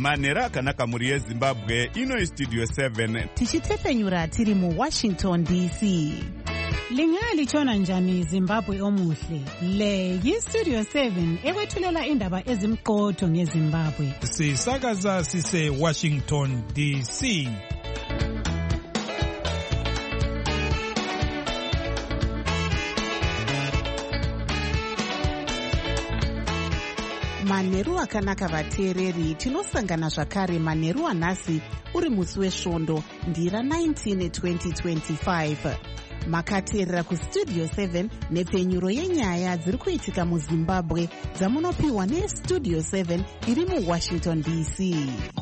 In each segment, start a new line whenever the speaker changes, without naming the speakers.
Manera akanaka mhuri yeZimbabwe, ino Studio 7.
Tichitefenyura tiri muWashington DC.
Lingalitshona njani Zimbabwe omuhle? Le yiStudio 7 ekwethulela indaba ezimqotho ngeZimbabwe.
Sisakaza sise Washington DC.
Manheru akanaka vateereri, tinosangana zvakare manheru anhasi uri musi wesvondo ndira 19 2025. Makateerera kuStudio 7 nepfenyuro yenyaya dziri kuitika muZimbabwe dzamunopiwa neStudio 7 iri muWashington DC.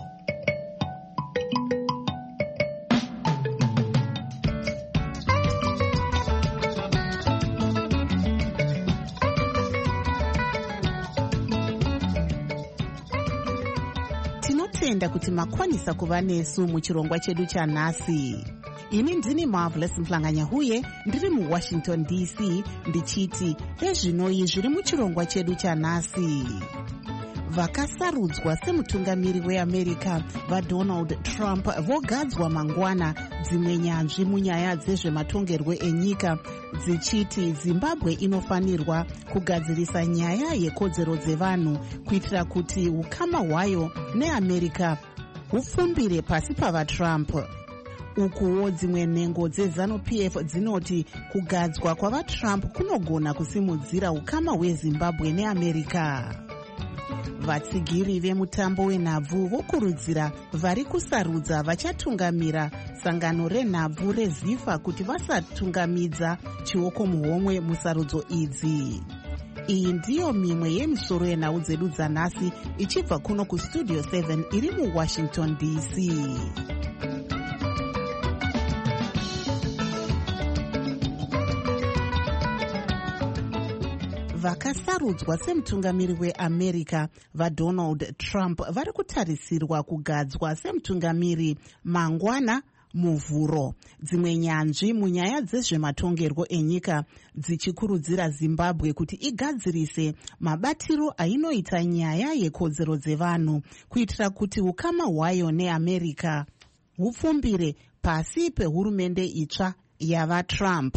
Tinotenda kuti makwanisa kuva nesu muchirongwa chedu chanhasi. Ini ndini Marvelous Mhlanganya-Huye, ndiri muWashington DC, ndichiti ezvinoi zviri muchirongwa chedu chanhasi. Vakasarudzwa semutungamiri weAmerica vaDonald Trump vogadzwa mangwana, dzimwe nyanzvi munyaya dzezvematongerwo enyika dzichiti Zimbabwe inofanirwa kugadzirisa nyaya yekodzero dzevanhu kuitira kuti ukama hwayo neAmerica hupfumbire pasi pavaTrump. Ukuwo dzimwe nhengo dzeZANU-PF dzinoti kugadzwa kwavaTrump kunogona kusimudzira ukama hweZimbabwe neAmerica. Vatsigiri vemutambo wenhabvu vokurudzira vari kusarudza vachatungamira sangano renhabvu reZIFA kuti vasatungamidza chioko muhomwe musarudzo idzi. Iyi ndiyo mimwe yemisoro yenhau dzedu dzanhasi ichibva kuno kuStudio 7 iri muWashington DC. Vakasarudzwa semutungamiri weAmerica vaDonald Trump vari kutarisirwa kugadzwa semutungamiri mangwana muvhuro. Dzimwe nyanzvi munyaya dzezvematongerwo enyika dzichikurudzira Zimbabwe kuti igadzirise mabatiro ainoita nyaya yekodzero dzevanhu kuitira kuti ukama hwayo neAmerica hupfumbire pasi pehurumende itsva yavaTrump.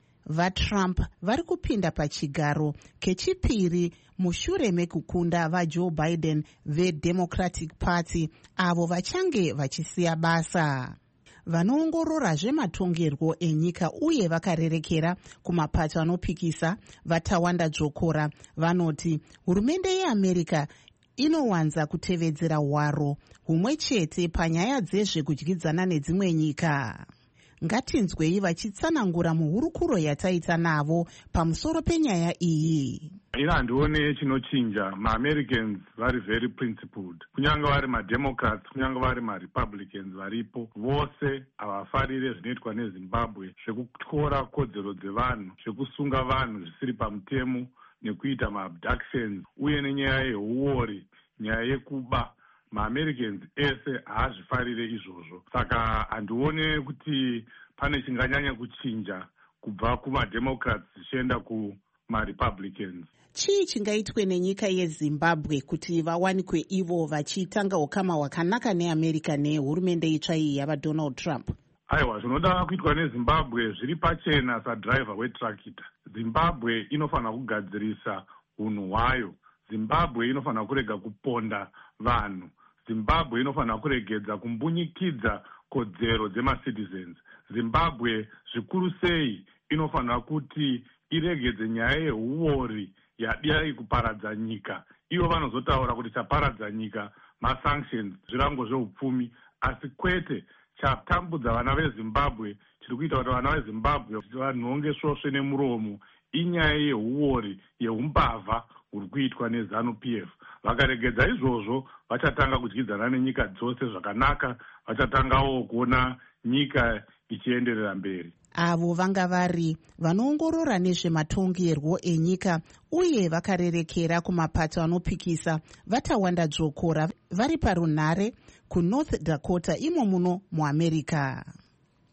VaTrump vari kupinda pachigaro kechipiri mushure mekukunda vaJoe Biden veDemocratic Party avo vachange vachisiya basa. Vanoongorora zvematongerwo enyika uye vakarerekera kumapato anopikisa vaTawanda Jokora vanoti hurumende yeAmerica inowanza kutevedzera hwaro humwe chete panyaya dzezvekudyidzana nedzimwe nyika. Ngatinzwei vachitsanangura muhurukuro yataita navo pamusoro penyaya iyi.
Ina handione chinochinja. MaAmericans vari very principled. Kunyanga vari maDemocrats, kunyanga vari maRepublicans varipo, vose havafarire zvinoitwa neZimbabwe zvekutyora kodzero dzevanhu, zvekusunga vanhu zvisiri pamutemo nekuita maabductions uye nenyaya yeuori, nyaya yekuba. MaAmericans ese haazvifarire izvozvo. Saka handione kuti pane chinganyanya kuchinja kubva kumaDemocrats zvichienda kumaRepublicans.
Chii chingaitwe nenyika yeZimbabwe kuti vawanikwe ivo vachitanga ukama hwakanaka neAmerica nehurumende itsva iyi yavaDonald Trump?
Aiwa, zvinoda kuitwa neZimbabwe zviri pachena sadhiraivha wetrakita. Zimbabwe inofanira kugadzirisa unhu hwayo. Zimbabwe inofanira kurega kuponda vanhu. Zimbabwe inofanira kuregedza kumbunyikidza kodzero dzemacitizens. Zimbabwe zvikuru sei inofanira kuti iregedze nyaya yeuori yadai kuparadza nyika. Ivo vanozotaura kuti chaparadza nyika masanctions, zvirango zveupfumi, asi kwete chatambudza vana veZimbabwe, chiri kuita kuti vana veZimbabwe vanhonge svosve nemuromo, inyaya yeuori, yeumbavha huri kuitwa neZANU-PF. Vakaregedza izvozvo vachatanga kudyidzana nenyika dzose zvakanaka, vachatangawo kuona nyika ichienderera mberi.
Avo vanga vari vanoongorora nezvematongerwo enyika uye vakarerekera kumapato anopikisa vaTawanda Jokora vari parunhare kuNorth Dakota imo muno muAmerica.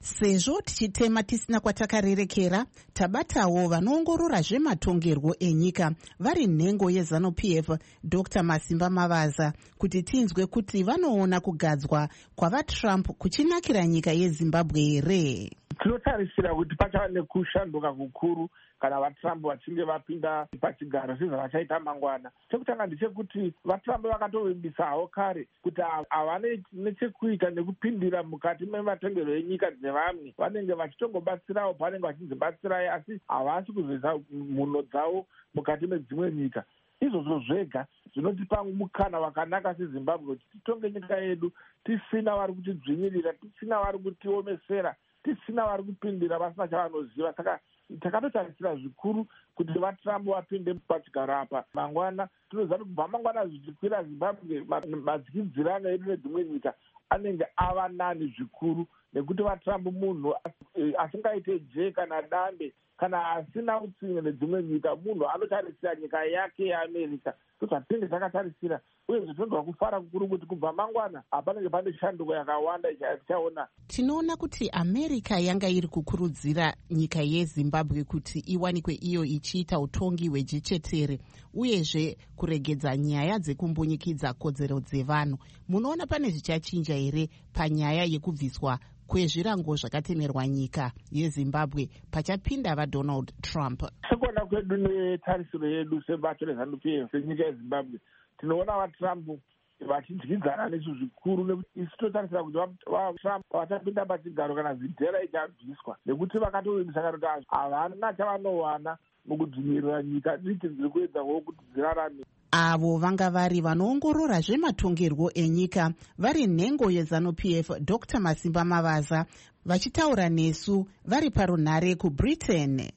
Sezvo tichitema tisina kwatakarerekera, tabatawo vanoongorora zvematongerwo enyika vari nhengo yeZANU-PF Dr. Masimba Mavaza kuti tinzwe kuti vanoona kugadzwa kwavaTrump kuchinakira nyika yeZimbabwe here.
Tinotarisira kuti pachava nekushanduka kukuru kana vaTrump vachinge vapinda pachigaro sezvavachaita mangwana. Chekutanga ndechekuti vaTrump vakatovimbisa kare kuti havana nechekuita nekupindira mukati mematongerwo enyika dzevamwe. Vanenge vachitongobatsirawo pavanenge vachidzibatsirai, asi havasi kuzoisa mhuno dzavo mukati medzimwe nyika. Izvozvo zvega zvinotipa mukana wakanaka seZimbabwe kuti titonge nyika yedu tisina vari kutidzvinyirira, tisina vari kutiomesera, tisina vari kupindira vasina chavanoziva. Saka takatotarisira zvikuru kuti vaTrump vapinde pachigaro apa mangwana. Tinoziva kuti kubva mangwana zvichikwira Zimbabwe madyidzirano edu nedzimwe nyika anenge ava nani zvikuru, nekuti vaTrump munhu asingaite je kana dambe kana asina utsinye nedzimwe nyika, munhu anotarisira nyika yake yeAmerica. Tozvatinenge takatarisira, uye zvitonzwa kufara kukuru kuti kubva mangwana hapanenge pane shanduko yakawanda ichaona.
Tinoona kuti America yanga iri kukurudzira nyika yeZimbabwe kuti iwanikwe iyo ichiita utongi hwejechetere uyezve kuregedza nyaya dzekumbunyikidzwa kodzero dzevanhu. Munoona pane zvichachinja here panyaya yekubviswa kwezvirango zvakatemerwa nyika yeZimbabwe pachapinda vaDonald Trump?
Sekuona kwedu netarisiro yedu sebato reZANU-PF senyika yeZimbabwe, tinoona vaTrump vachidyidzana nesu zvikuru, nekuti isi totarisira kuti vaTrump vachapinda pachigaro kana zidhera ichabviswa, nekuti vakatovimbisa kuti havana chavanowana mukudzvinyirira nyika diki dziri kuedzawo kuti dzirarame.
Avo vanga vari vanoongorora zvematongerwo enyika vari nhengo yeZANU-PF Dr. Masimba Mavaza vachitaura nesu vari parunhare kuBritain.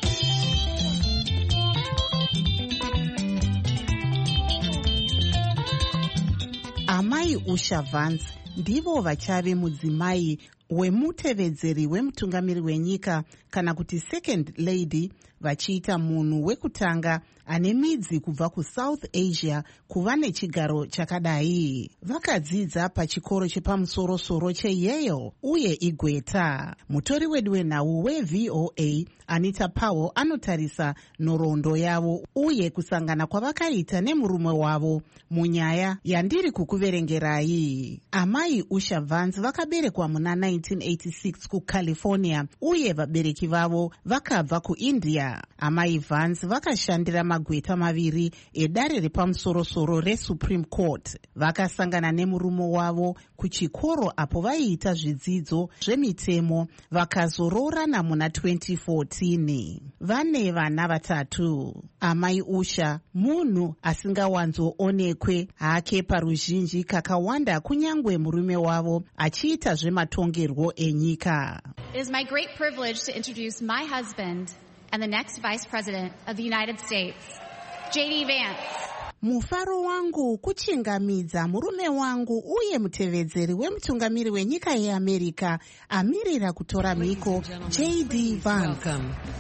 Amai Usha Vance ndivo vachave mudzimai wemutevedzeri wemutungamiri wenyika kana kuti second lady, vachiita munhu wekutanga ane midzi kubva kuSouth Asia kuva nechigaro chakadai. Vakadzidza pachikoro chepamusoro-soro cheYale uye igweta. Mutori wedu wenhau weVOA Anita Powell anotarisa nhoroondo yavo uye kusangana kwavakaita nemurume wavo munyaya yandiri kukuverengerai. Amai Usha Vance vakaberekwa muna 1986 kuCalifornia uye vabereki vavo vakabva kuIndia. Amai Vance vakashandira magweta maviri edare repamusoro-soro reSupreme Court. Vakasangana nemurume wavo kuchikoro apo vaiita zvidzidzo zvemitemo, vakazororana muna 2014. Vane vana vatatu. Amai Usha munhu asingawanzoonekwe hake paruzhinji kakawanda kunyangwe murume wavo achiita zvematongerwo enyika.
It is my great privilege to introduce my husband and the next Vice President of the United States, J.D. Vance.
Mufaro wangu kuchingamidza murume wangu uye mutevedzeri wemutungamiri wenyika yeAmerica amirira kutora mhiko, J.D. Vance.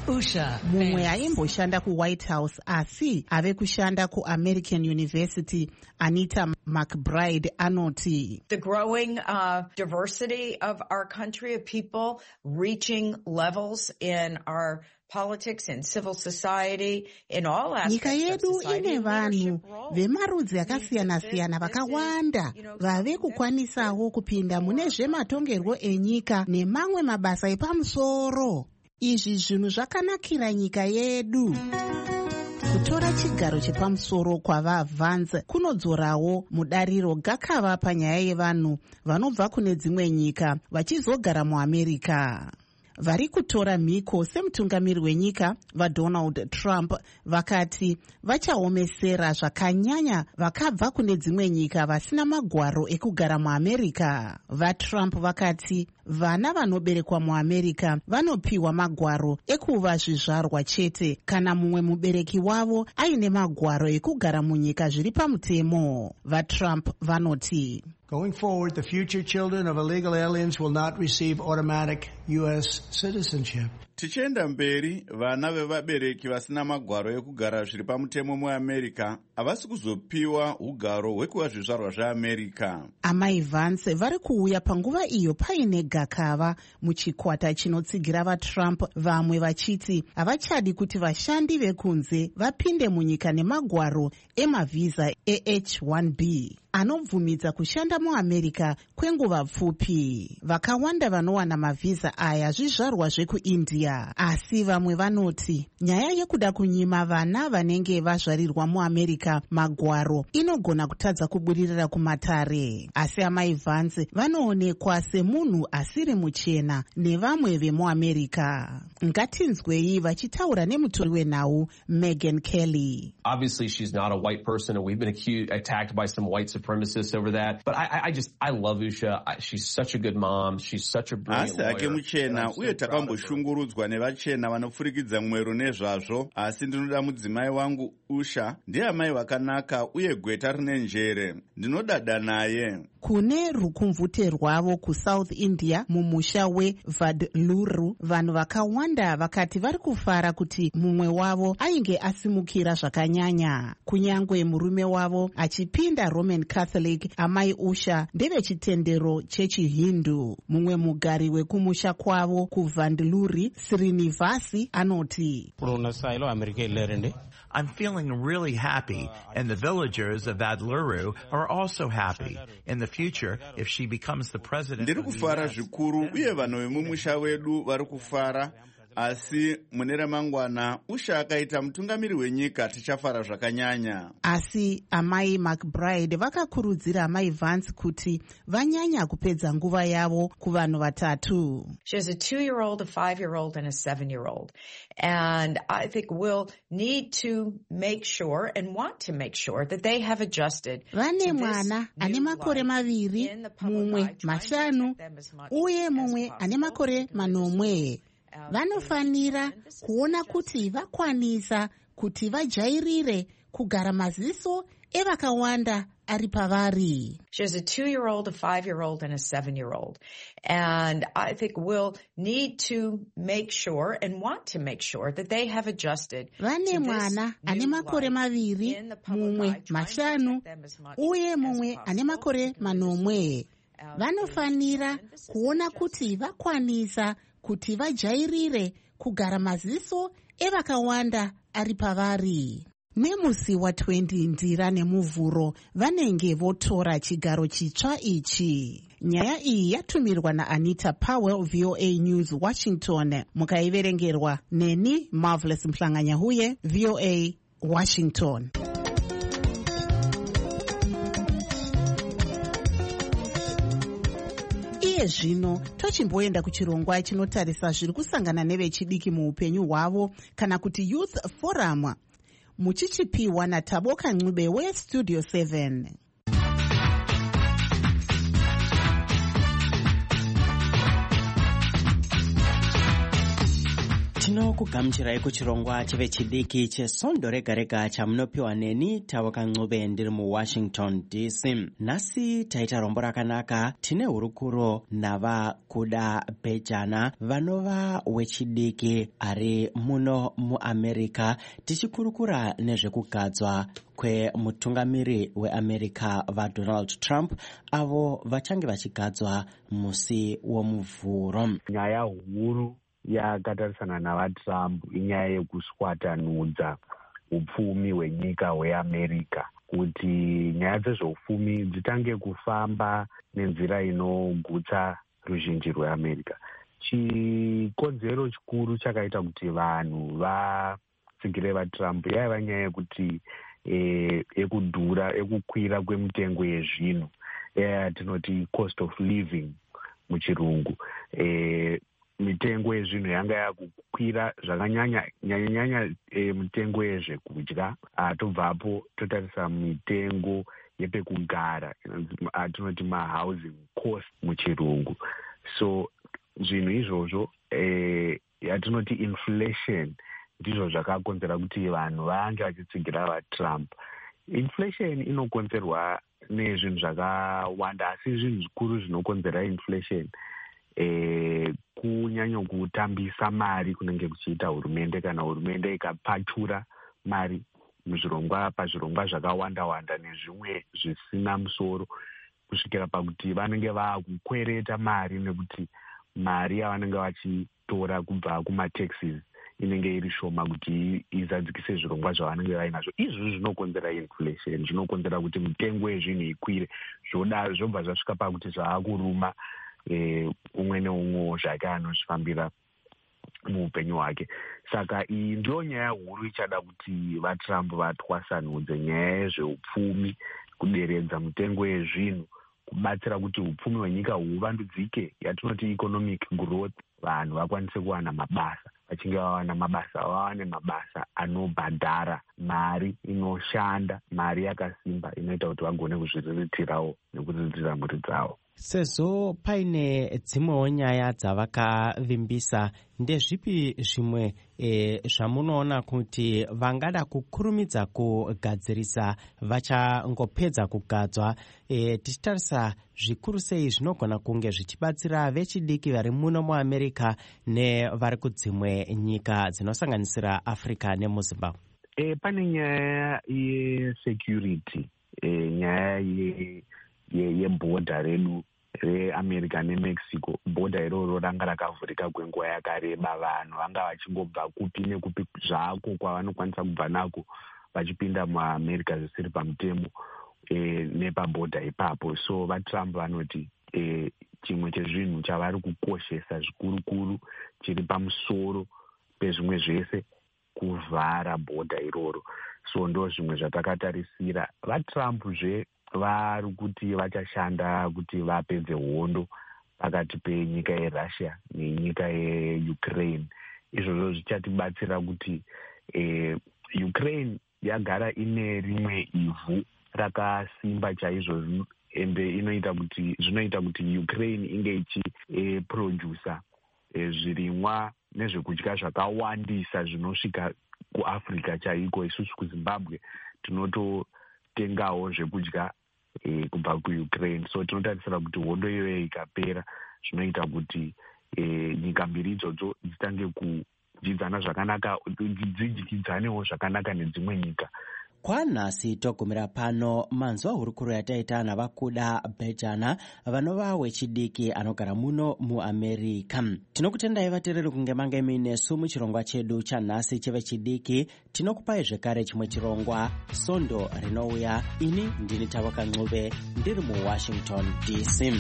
Mumwe aimboshanda kuWhite House asi ave kushanda kuAmerican University. Anita McBride anoti,
the growing diversity of our country, of people reaching levels in our politics and civil society, in all aspects
nyika yedu
of society,
ine vanhu vemarudzi akasiyana-siyana vakawanda vave kukwanisawo kupinda mune zvematongerwo enyika nemamwe mabasa epamusoro. Izvi zvinhu zvakanakira nyika yedu. Kutora chigaro chepamusoro kwavaVance kunodzorawo mudariro gakava panyaya yevanhu vanobva kune dzimwe nyika vachizogara muAmerica. Vari kutora mhiko semutungamiri wenyika vaDonald Trump vakati vachaomesera zvakanyanya vakabva kune dzimwe nyika vasina magwaro ekugara muAmerica. VaTrump vakati vana vanoberekwa muAmerica vanopiwa magwaro ekuva zvizvarwa chete kana mumwe mubereki wavo aine magwaro ekugara munyika zviri pamutemo. VaTrump vanoti,
Going forward, the future children of illegal aliens will not receive automatic U.S. citizenship.
Tichienda mberi, vana vevabereki vasina magwaro ekugara zviri pamutemo muAmerica havasi kuzopiwa ugaro hwekuva zvizvarwa zveAmerica.
Amai Vance vari kuuya panguva iyo paine gakava muchikwata chinotsigira vaTrump, vamwe vachiti havachadi kuti vashandi vekunze vapinde munyika nemagwaro emavhiza eH-1B anobvumidza kushanda muAmerica kwenguva pfupi. Vakawanda vanowana mavhiza aya zvizvarwa zvekuIndia, asi vamwe vanoti nyaya yekuda kunyima vana vanenge vazvarirwa muAmerica magwaro inogona kutadza kubudirira kumatare. Asi amai Vance vanoonekwa semunhu asiri muchena nevamwe vemuAmerica. Ngatinzwei vachitaura nemutori wenhau Megyn Kelly.
Obviously she's not a white person and we've been attacked by some white supremacists over that, but I love Usha. She's such a good mom. She's such a brilliant lawyer.
Asi ake muchena uye takamboshungurudzwa nevachena vanofurikidza mwero nezvazvo, asi ndinoda mudzimai wangu Usha ndiye amai vakanaka uye gweta rine njere. Ndinodada naye.
Kune rukumvute rwavo kuSouth India mumusha weVadluru, vanhu vakawanda vakati vari kufara kuti mumwe wavo ainge asimukira zvakanyanya. Kunyangwe murume wavo achipinda Roman Catholic, amai Usha ndevechitendero chechiHindu. Mumwe mugari wekumusha kwavo kuVandluri, Srinivasi, anoti
I'm feeling really happy, and the villagers of Vadluru are also happy. In the future, if she becomes the president...
Ndiri kufara zvikuru, uye vanhu vemumusha wedu vari kufara, asi mune ramangwana Usha akaita mutungamiri wenyika tichafara zvakanyanya.
Asi amai McBride vakakurudzira amai Vance kuti vanyanya kupedza nguva yavo kuvanhu vatatu.
She has a 2-year-old, a 5-year-old, and a 7-year-old. And I think we'll need to make sure and want to make sure that they have adjusted to
Vane mwana ane makore maviri, mumwe mashanu, uye mumwe ane makore manomwe. Vanofanira kuona kuti vakwanisa kuti vajairire kugara maziso evakawanda ari pavari.
She has a 2-year-old, a 5-year-old, and a 7-year-old. And I think we'll need to make sure and want to make sure that they have adjusted to
Vane mwana ane makore maviri, mumwe mashanu, uye mumwe ane makore manomwe. Vanofanira kuona kuti vakwanisa kuti vajairire kugara maziso evakawanda ari pavari. Nemusi wa20 Ndira nemuvhuro vanenge votora chigaro chitsva ichi. Nyaya iyi yatumirwa naAnita Powell, VOA News, Washington. Mukaiverengerwa neni Marvelous Mhlanganyahuye, VOA Washington. Zvino tochimboenda kuchirongwa chinotarisa zviri kusangana nevechidiki muupenyu hwavo kana kuti Youth Forum, muchichipiwa naTaboka Ncube weStudio 7.
Tinokugamuchirai kuchirongwa chevechidiki chesondo rega rega chamunopiwa neni Taboka Ncube ndiri muWashington DC. Nhasi taita rombo rakanaka. Tine hurukuro navakuda Bejana vanova wechidiki ari muno muAmerica, tichikurukura nezvekugadzwa kwemutungamiri weAmerica vaDonald Trump avo vachange vachigadzwa musi womuvhuro.
Nyaya huru yakatarisana navaTrump inyaya yekuswatanudza upfumi hwenyika hweAmerica, kuti nyaya dzezveupfumi dzitange kufamba nenzira inogutsa ruzhinji rweAmerica. Chikonzero chikuru chakaita kuti vanhu vatsigire vaTrump yaiva nyaya yekuti ekudhura, ekukwira kwemitengo yezvinhu, yatinoti cost of living muchirungu. Mitengo yezvinhu yanga yakukwira zvakanyanya, nyanya mitengo yezvekudya. Tobvapo totarisa mitengo yepekugara, atinoti mahousing cost muchirungu. So zvinhu izvozvo yatinoti inflation ndizvo zvakakonzera kuti vanhu vange vachitsigira vaTrump. Inflation inokonzerwa nezvinhu zvakawanda, asi zvinhu zvikuru zvinokonzera inflation kunyanyo kutambisa mari kunenge kuchiita hurumende. Kana hurumende ikapachura mari pazvirongwa zvakawanda-wanda nezvimwe zvisina musoro, kusvikira pakuti vanenge vakukwereta mari, nekuti mari yavanenge vachitora kubva kumataxes inenge iri shoma kuti izadzikise zvirongwa zvavanenge vainazvo. Izvi zvinokonzera inflation, zvinokonzera kuti mitengo yezvinhu ikwire, zvobva zvasvika pakuti zvaakuruma umwe neumwe zvake anozvifambira muupenyu hwake. Saka iyi ndiyo nyaya huru ichada kuti vaTrump vatwasanudze nyaya yezveupfumi, kuderedza mitengo yezvinhu, kubatsira kuti upfumi hwenyika huvandudzike, yatinoti economic growth, vanhu vakwanise kuwana mabasa. Vachinge vawana mabasa, vawane mabasa anobhadhara, mari inoshanda, mari yakasimba inoita kuti vagone kuzviriritirawo nekuriritira mhuri dzavo.
Sezvo paine dzimwewo nyaya dzavakavimbisa, ndezvipi zvimwe zvamunoona kuti vangada kukurumidza kugadzirisa vachangopedza kugadzwa, tichitarisa zvikuru sei zvinogona kunge zvichibatsira vechidiki vari muno muAmerica nevari kudzimwe nyika dzinosanganisira Africa nemuZimbabwe?
Pane nyaya yesecurity, nyaya yebhodha redu reAmerica neMexico. Bhodha iroro ranga rakavhurika kwenguva yakareba, vanhu vanga vachingobva kupi nekupi zvako kwavanokwanisa kubva nako vachipinda muAmerica zvisiri pamutemo nepabhodha ipapo. So vaTrump vanoti chimwe chezvinhu chavari kukoshesa zvikurukuru chiri pamusoro pezvimwe zvese kuvhara bhodha iroro. So ndo zvimwe zvatakatarisira. VaTrumpzve vari kuti vachashanda kuti vapedze hondo pakati penyika yeRussia nenyika yeUkraine. Izvozvo zvichatibatsira kuti Ukraine yagara ine rimwe ivhu rakasimba chaizvo, ende zvinoita kuti Ukraine inge ichiprodusa zvirimwa nezvekudya zvakawandisa zvinosvika kuAfrica chaiko. Isusu kuZimbabwe tinototengawo zvekudya kubva kuUkraine. So tinotarisira kuti hondo iyoyo ikapera, zvinoita kuti nyika mbiri idzodzo dzitange kudyidzana zvakanaka, dzidyidzanewo zvakanaka nedzimwe nyika.
Kwanhasi togumira pano manzwa hurukuru yataita navakuda Bhejana, vanova wechidiki anogara muno muAmerica. Tinokutendai vateereri kunge mange muinesu muchirongwa chedu chanhasi chevechidiki. Tinokupai zvekare chimwe chirongwa Sondo rinouya. Ini ndini Tawaka Ncube ndiri muWashington DC.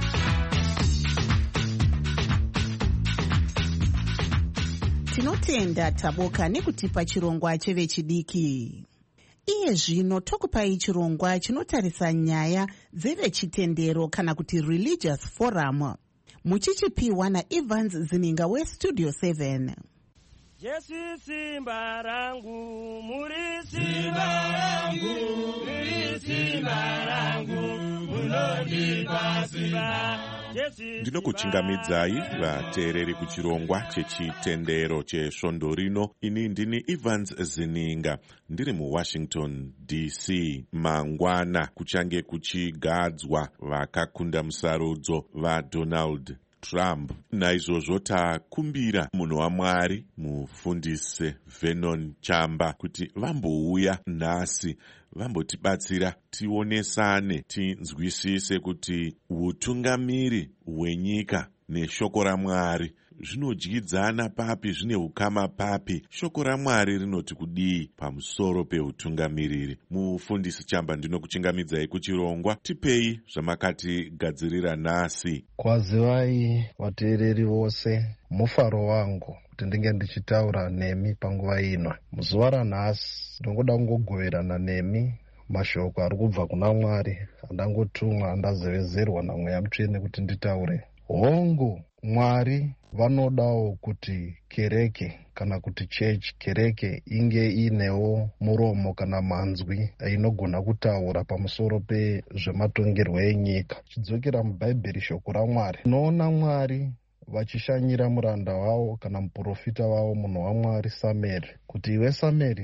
Tinotenda Taboka nekutipa chirongwa chevechidiki. Iye zvino tokupai chirongwa chinotarisa nyaya dzevechitendero kana kuti religious forum. Muchichipiwa naEvans Zininga weStudio 7.
Jesu simba rangu, muri simba rangu, muri simba rangu, munondipa simba.
Ndinokuchingamidzai vateereri kuchirongwa chechitendero chesvondo rino. Ini ndini Evans Zininga ndiri muWashington DC. Mangwana kuchange kuchigadzwa vakakunda musarudzo vaDonald Trump. Naizvozvo takumbira munhu waMwari mufundisi Vernon Chamba kuti vambouya nhasi vambotibatsira tionesane, tinzwisise kuti utungamiri hwenyika neshoko raMwari zvinodyidzana papi, zvine ukama papi. Shoko raMwari rinoti kudii pamusoro peutungamiriri. Mufundisi Chamba, ndinokuchingamidzai kuchirongwa. Tipei zvamakatigadzirira nhasi.
Kwazivai vateereri vose, mufaro wangu kuti ndinge ndichitaura nemi panguva ino. Muzuva ranhasi ndingoda kungogoverana nemi mashoko ari kubva kuna Mwari andangotumwa, andazevezerwa naMweya Mutsvene kuti nditaure. Hongu Mwari vanodawo kuti kereke kana kuti church, kereke inge inewo muromo kana manzwi inogona kutaura pamusoro pezvematongerwo enyika. Chidzokera muBhaibheri shoko raMwari, tinoona Mwari vachishanyira muranda wavo kana muprofita wavo munhu waMwari Sameri, kuti iwe Sameri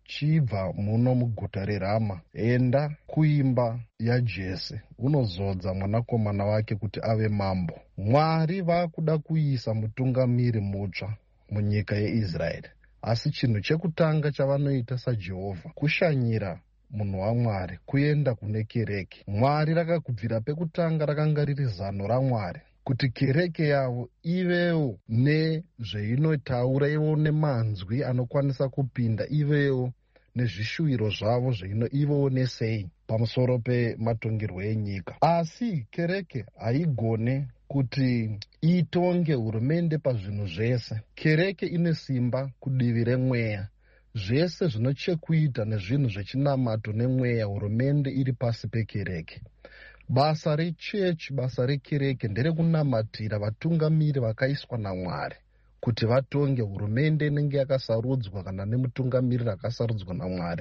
uchibva muno muguta reRama, enda kuimba yaJese unozodza mwanakomana wake kuti ave mambo. Mwari vakuda kuisa mutungamiri mutsva munyika yeIsraeri, asi chinhu chekutanga chavanoita saJehovha kushanyira munhu waMwari kuenda kune kereke. Mwari rakakubvira pekutanga rakanga riri zano raMwari kuti kereke yavo ivewo nezveinotaura, ivo nemanzwi anokwanisa kupinda, ivewo nezvishuviro zvavo ivowo nesei pamusoro pematongerwo enyika. Asi kereke haigone kuti itonge hurumende pazvinhu zvese. Kereke ine simba kudivi remweya. Zvese zvinochekuita nezvinhu zvechinamato nemweya, hurumende iri pasi pekereke. Basa rechechi, basa rekereke nderekunamatira vatungamiri vakaiswa naMwari kuti vatonge hurumende inenge yakasarudzwa kana nemutungamiriri akasarudzwa naMwari.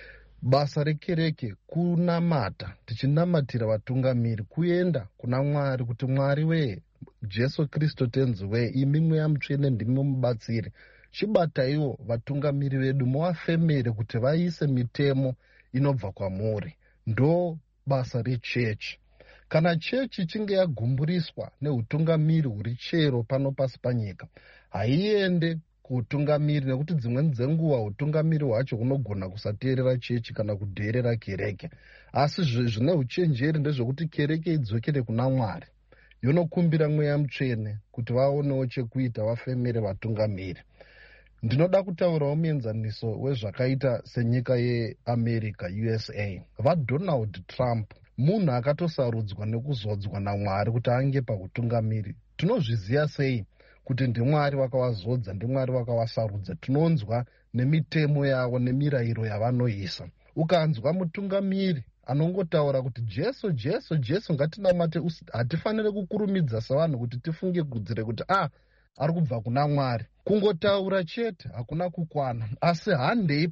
Basa rekereke kunamata, tichinamatira vatungamiri, kuenda kuna Mwari kuti Mwari wee, Jesu Kristu tenzi wee, imi Mweya Mutsvene ndimi mubatsiri, chibataiwo vatungamiri vedu muvafemere kuti vaise mitemo inobva kwamuri. Ndo basa rechechi. Kana chechi ichinge yagumburiswa neutungamiri huri chero pano pasi panyika, haiende kuutungamiri, nekuti dzimweni dzenguva utungamiri hwacho hunogona kusateerera chechi kana kudheerera kereke. Asi zvine uchenjeri ndezvekuti kereke idzokere kuna Mwari, yonokumbira Mweya Mutsvene kuti vaonewo chekuita, vafemere vatungamiri. Ndinoda kutaurawo muenzaniso wezvakaita senyika yeAmerica, USA. VaDonald Trump munhu akatosarudzwa nekuzodzwa naMwari kuti ange pautungamiri. Tinozviziva sei kuti ndiMwari wakavazodza, ndiMwari wakavasarudza? Tinonzwa nemitemo yavo nemirayiro yavanoisa. Ukanzwa mutungamiri anongotaura kuti Jesu, Jesu, Jesu ngatinamate, hatifanire kukurumidza savanhu kuti tifunge kudzire kuti ari kubva kuna Mwari. Kungotaura chete hakuna kukwana, asi handei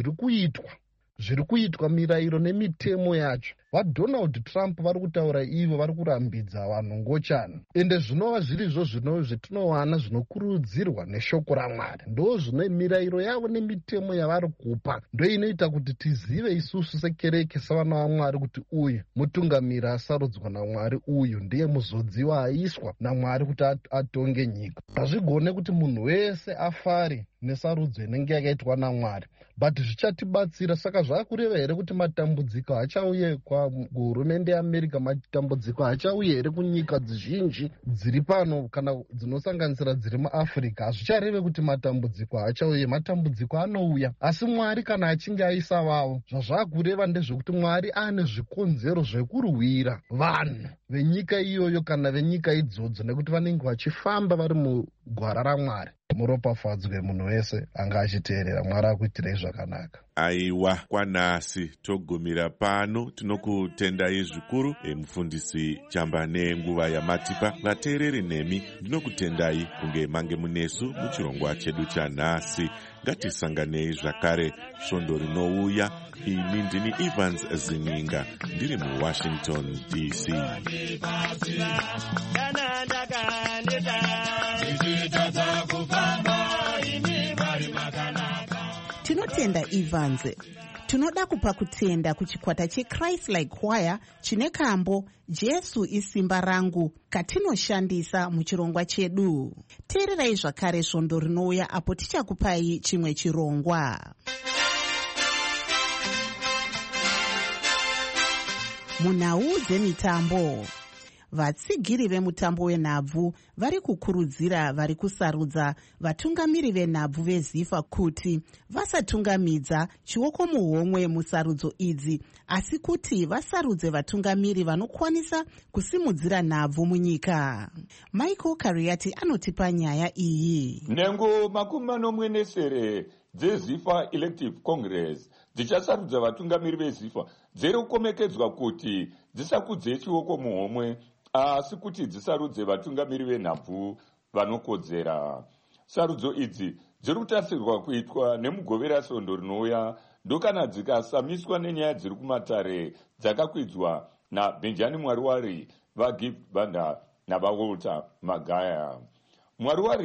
zviri kuitwa mirayiro nemitemo yacho. VaDonald Trump vari kutaura ivo, vari kurambidza vanhu ngochani. Ende zvinova zvirizvo zvetinowana zvinokurudzirwa neshoko raMwari. Ndo zvine mirayiro yavo nemitemo yavari kupa. Ndo inoita kuti tizive isusu sekereke, savana vaMwari, kuti uyu mutungamiri asarudzwa naMwari, uyu ndiye muzodziwa aiswa naMwari kuti atonge nyika. Hazvigone kuti munhu wese afare nesarudzo inenge yakaitwa naMwari, but zvichatibatsira. Saka zvakureva here kuti matambudziko hachauye kuhurumende yeAmerica, matambudziko hachauye here kunyika dzizhinji dziri pano kana dzinosanganisira dziri muAfrica? Hazvichareve kuti matambudziko hachauye, matambudziko anouya. Asi Mwari kana achinge aisa vavo, zvazvakureva ndezvekuti Mwari ane zvikonzero zvekurwira vanhu venyika iyoyo kana venyika idzodzo, nekuti vanenge vachifamba vari mugwara raMwari. Muropafadzwe munhu wese anga achiteerera. Mwari akuitirei zvakanaka.
Aiwa, kwanasi togumira pano. Tinokutendai zvikuru mufundisi Chamba nenguva yamatipa. Vateereri nemi ndinokutendai kunge mange munesu muchirongwa chedu chanhasi. Ngatisanganei zvakare svondo rinouya. Ini ndini Evans Zininga, ndiri muWashington DC.
Tinotenda Evans. Tinoda kupa kutenda kuchikwata cheChrist-like Choir chine kambo Jesu isimba rangu katinoshandisa muchirongwa chedu. Teererai zvakare svondo rinouya apo tichakupai chimwe chirongwa. Munhau dzemitambo, vatsigiri vemutambo wenhabvu vari kukurudzira vari kusarudza vatungamiri venhabvu veZIFA kuti vasatungamidza chioko muhomwe musarudzo idzi, asi kuti vasarudze vatungamiri vanokwanisa kusimudzira nhabvu munyika. Michael Kariati anotipa nyaya iyi.
Nhengo 40 dzeZIFA Elective Congress dzichasarudza vatungamiri veZIFA dziri kukomekedzwa kuti dzisakudze chioko muhomwe, asi kuti dzisarudze vatungamiri venhabvu vanokodzera. Sarudzo idzi dziri kutarisirwa kuitwa nemugovera svondo rinouya, ndokana dzikasamiswa nenyaya dziri kumatare dzakakwidzwa naBenjani Mwariwari, vaGift Banda navaWalter Magaya. Mwariwari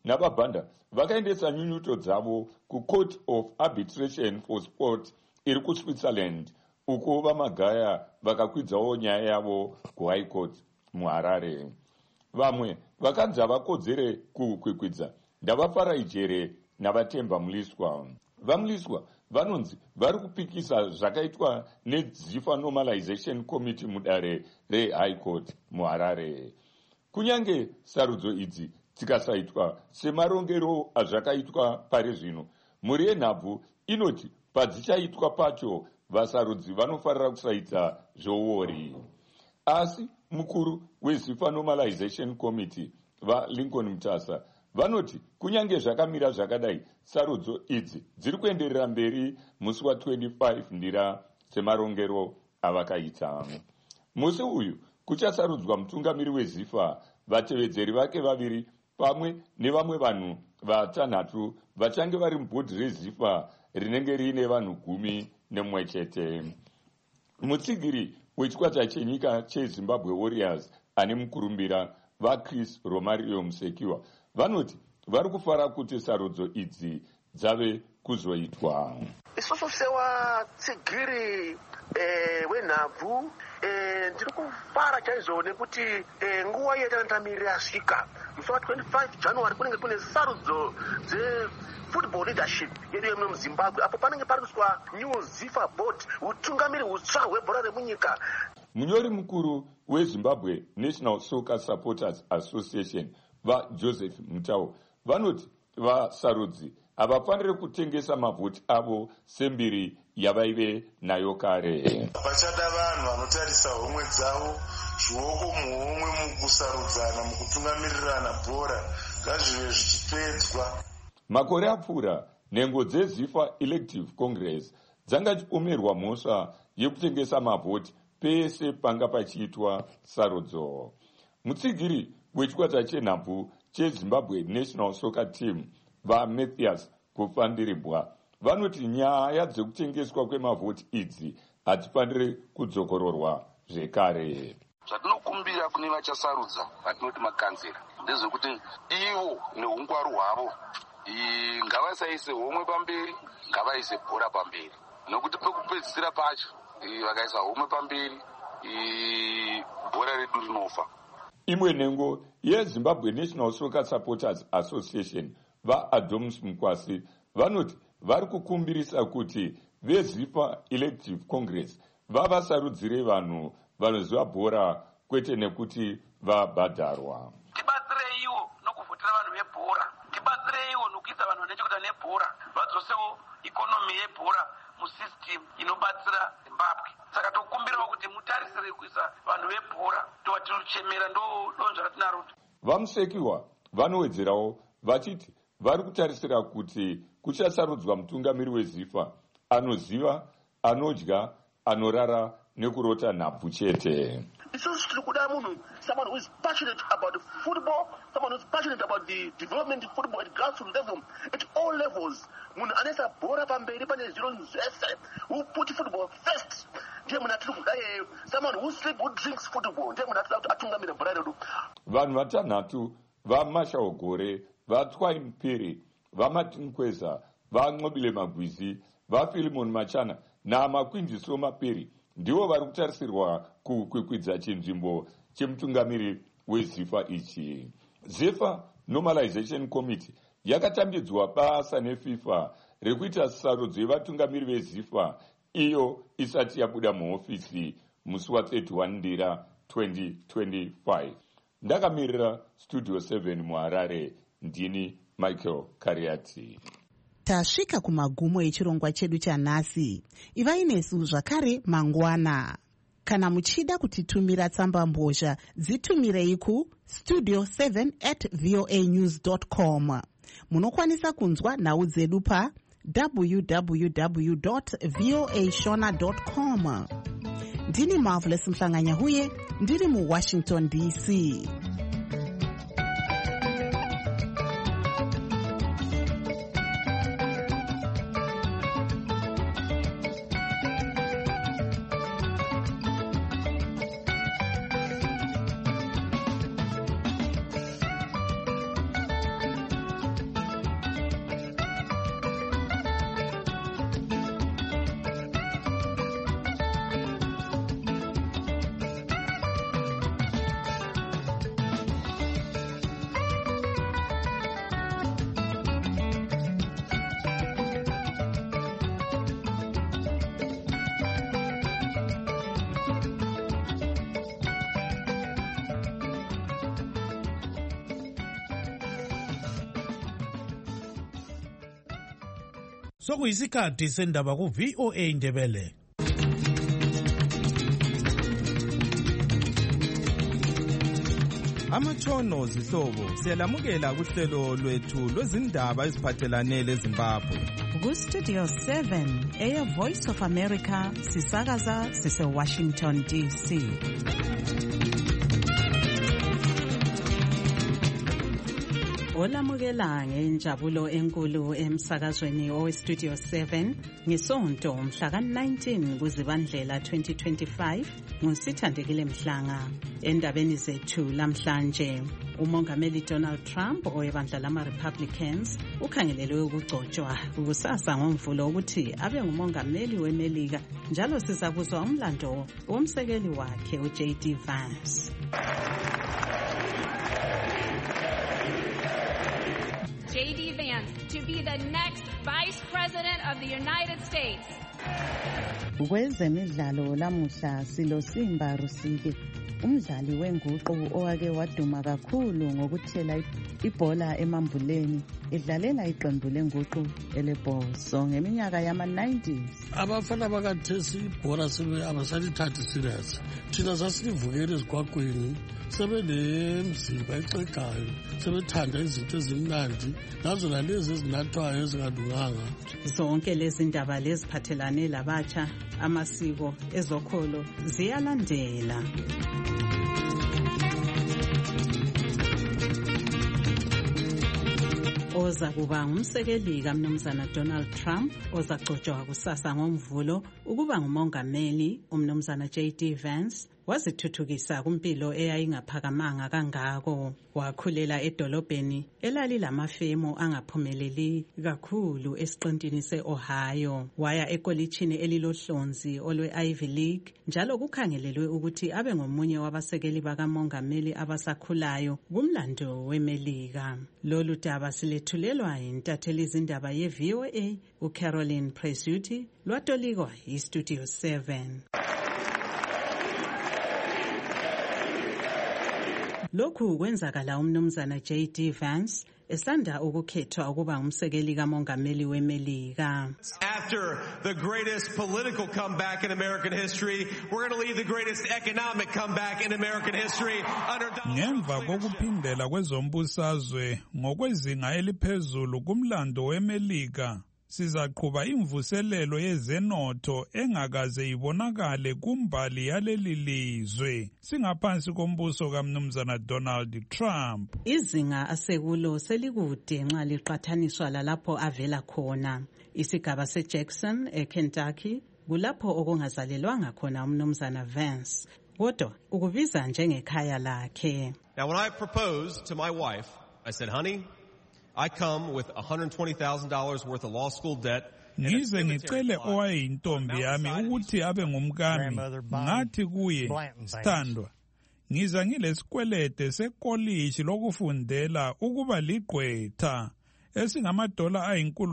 nababhanda vakaendesa nyunyuto dzavo kucourt of arbitration for sport iri kuSwitzerland, uko vamagaya vakakwidzawo nyaya yavo kuhigh court muHarare. Vamwe vakanzi havakodzere kukwikwidza ndavafarai jere navatemba Muliswa. VaMuliswa vanonzi vari kupikisa zvakaitwa neZIFA Normalization Committee mudare reHigh Court muHarare. Kunyange sarudzo idzi dzikasaitwa semarongero azvakaitwa pari zvino, mhuri yenhabvu inoti padzichaitwa pacho vasarudzi vanofarira kusaita zvouori. Asi mukuru weZIFA Normalization Committee vaLincoln Mutasa vanoti kunyange zvakamira zvakadai, sarudzo idzi dziri kuenderera mberi musi wa25 ndira semarongero avakaita. Musi uyu kuchasarudzwa mutungamiri weZIFA, vatevedzeri vake vaviri pamwe nevamwe vanhu vatanhatu vachange vari mubhodhi reZIFA rinenge riine vanhu 11. Mutsigiri wechikwata chenyika cheZimbabwe Warriors ane mukurumbira vaChris Romario Musekiwa vanoti vari kufara kuti sarudzo idzi dzave kuzoitwa.
Isusu sevatsigiri wenhabvu ndiri kufara chaizvo nekuti nguva yatanotamiri yasvika. Musi wa25 January kunenge kune sarudzo dzefootball leadership yedu yemuno muZimbabwe, apo panenge pari kuiswa new ZIFA board, utungamiri hutsva hwebhora remunyika.
Munyori mukuru weZimbabwe National Soccer Supporters Association vaJoseph Mutau vanoti vasarudzi havafaniri kutengesa mavhoti avo sembiri yavaive nayo kare.
Pachada vanhu vanotarisa homwe dzavo zvioko muhomwe mukusarudzana mukutungamirirana bhora ngazvive zvichipedzwa.
Makore apfuura, nhengo dzeZIFA Elective Congress dzanga chipomerwa mhosva yekutengesa mavhoti pese panga pachiitwa sarudzo. Mutsigiri wechikwata chenhabvu cheZimbabwe National Soccer Team vaMathias Kufandiribwa vanoti nyaya dzekutengeswa kwemavhoti idzi hadzifaniri kudzokororwa zvekare.
Zvatinokumbira kune vachasarudza vatinoti makanzera ndezvekuti ivo neungwaru hwavo ngavasaise homwe pamberi, ngavaise bhora pamberi, nokuti pekupedzisira pacho vakaisa homwe pamberi bhora redu rinofa.
Imwe nhengo yeZimbabwe National Soccer Supporters Association vaAdomus Mukwasi vanoti vari kukumbirisa kuti veZIFA Elective Congress vavasarudzire vanhu vanoziva bhora kwete nekuti vabhadharwa.
Tibatsireiwo nokuvhotera vanhu vebhora, tibatsireiwo nokuisa vanhu vanechekuita nebhora, vadzosewo ikonomi yebhora musystem inobatsira Zimbabwe. Saka tokumbirawo kuti mutarisire kuisa vanhu vebhora, tova tiruchemera ndo zvaratinaro.
VaMusekiwa vanowedzerawo vachiti vari kutarisira kuti kuchasarudzwa mutungamiri weZIFA anoziva, anodya, anorara nekurota nhabvu chete.
Isusu tiri kuda munhu, someone who is passionate about football, someone who is passionate about the development of football at grassroots level, at all levels. Munhu anoisa bhora pamberi pane zviro zvese, who put football first. Ndiye munhu atiri kuda iyeyo, someone who sleep, who drinks football. Ndiye munhu atiri kuti atungamire bhora redu.
Vanhu vatanhatu vaMashaugore, vaTwain Piri, vaMatinkweza, vaNxobile Magwizi, vaPhilimon Machana naMakwinjiso Mapiri ndivo vari kutarisirwa kukwikwidza chinzvimbo chemutungamiri weZIFA ichi. ZIFA Normalization Committee yakatambidzwa basa neFIFA rekuita sarudzo yevatungamiri veZIFA iyo isati yabuda muhofisi musi wa31 ndira 2025. Ndakamirira Studio 7 muHarare, ndini Michael Kariati.
Tasvika kumagumo echirongwa chedu chanhasi. Ivai nesu zvakare mangwana. Kana muchida kutitumira tsamba mbozha, dzitumirei ku studio7@voanews.com. Munokwanisa kunzwa nhau dzedu pa www.voashona.com. Ndini Marvelous Mhlanganyahuye, ndiri muWashington DC.
Sokuyisikhathi sendaba ku VOA Ndebele.
Amatshono zihlobo siyalamukela kuhlelo lwethu lwezindaba eziphathelane leZimbabwe.
Ku-Studio 7 Air Voice of America sisakaza sise-Washington DC. Olamukela ngenjabulo enkulu emsakazweni owe-Studio 7 ngesonto mhla ka-19 kuZibandlela 2025 nguSithandekile Mhlanga. Endabeni zethu lamhlanje, umongameli Donald Trump owebandla lama-Republicans ukhangelelwe ukugcotshwa kusasa ngoMvulo ukuthi abe ngumongameli weMelika, njalo sizakuzwa umlando womsekeli wakhe uJD Vance.
J.D. Vance to be the next Vice President of the United States.
Kwezemidlalo lamuhla siloSimba Rusike, umdlali wenguqu owake waduma kakhulu ngokuthela ibhola emambuleni edlalela iqembu lenguqu elebhoso ngeminyaka yama-90s.
Abafana bakathesi ibhola abasalithathi serious. Thina sasilivukela ezigwagweni, sebelemzimba exegayo, sebethanda izinto ezimnandi, nazo nalezi ezinathwayo ezingalunganga.
Zonke lezi ndaba leziphathelane labatsha, amasiko, ezokholo ziyalandela. Oza kuba ngumsekeli kaMnumzana Donald Trump ozagcotshwa kusasa ngoMvulo ukuba ngumongameli, uMnumzana J.D. Vance wazithuthukisa kumpilo eyayingaphakamanga kangako. Wakhulela edolobheni elalilamafemu angaphumeleli kakhulu esiqintini se-Ohio. Waya ekolitshini elilohlonzi olwe-Ivy League, njalo kukhangelelwe ukuthi abe ngomunye wabasekeli bakamongameli abasakhulayo kumlando weMelika. Lolu daba silethulelwa yintatheli izindaba ye-VOA uCaroline Presutti, lwatolikwa yiStudio 7. Lokhu kwenzakala uMnumzana J.D. Vance esanda ukukhethwa ukuba ngumsekeli kamongameli weMelika.
After the greatest political comeback in American history, we're going to lead the greatest economic comeback in American history under
Ngemva kokuphindela kwezombusazwe ngokwezinga eliphezulu kumlando weMelika, sizaqhuba imvuselelo yezenotho engakaze ibonakale kumbali yaleli lizwe singaphansi kombuso kaMnumzana Donald Trump.
Izinga asekulo selikude nxa liqathaniswa lalapho avela khona. Isigaba seJackson eKentucky kulapho okungazalelwanga khona uMnumzana Vance, kodwa ukubiza njengekhaya lakhe.
Now, when I proposed to my wife, I said, honey, I come with $120,000 worth of law school debt.
Ngize ngicele owayintombi yami ukuthi abe ngumkami, ngathi kuye, Sithandwa, ngiza ngilesikwelede sekolishi lokufundela ukuba ligqwetha esingamadola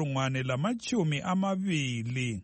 $120,000,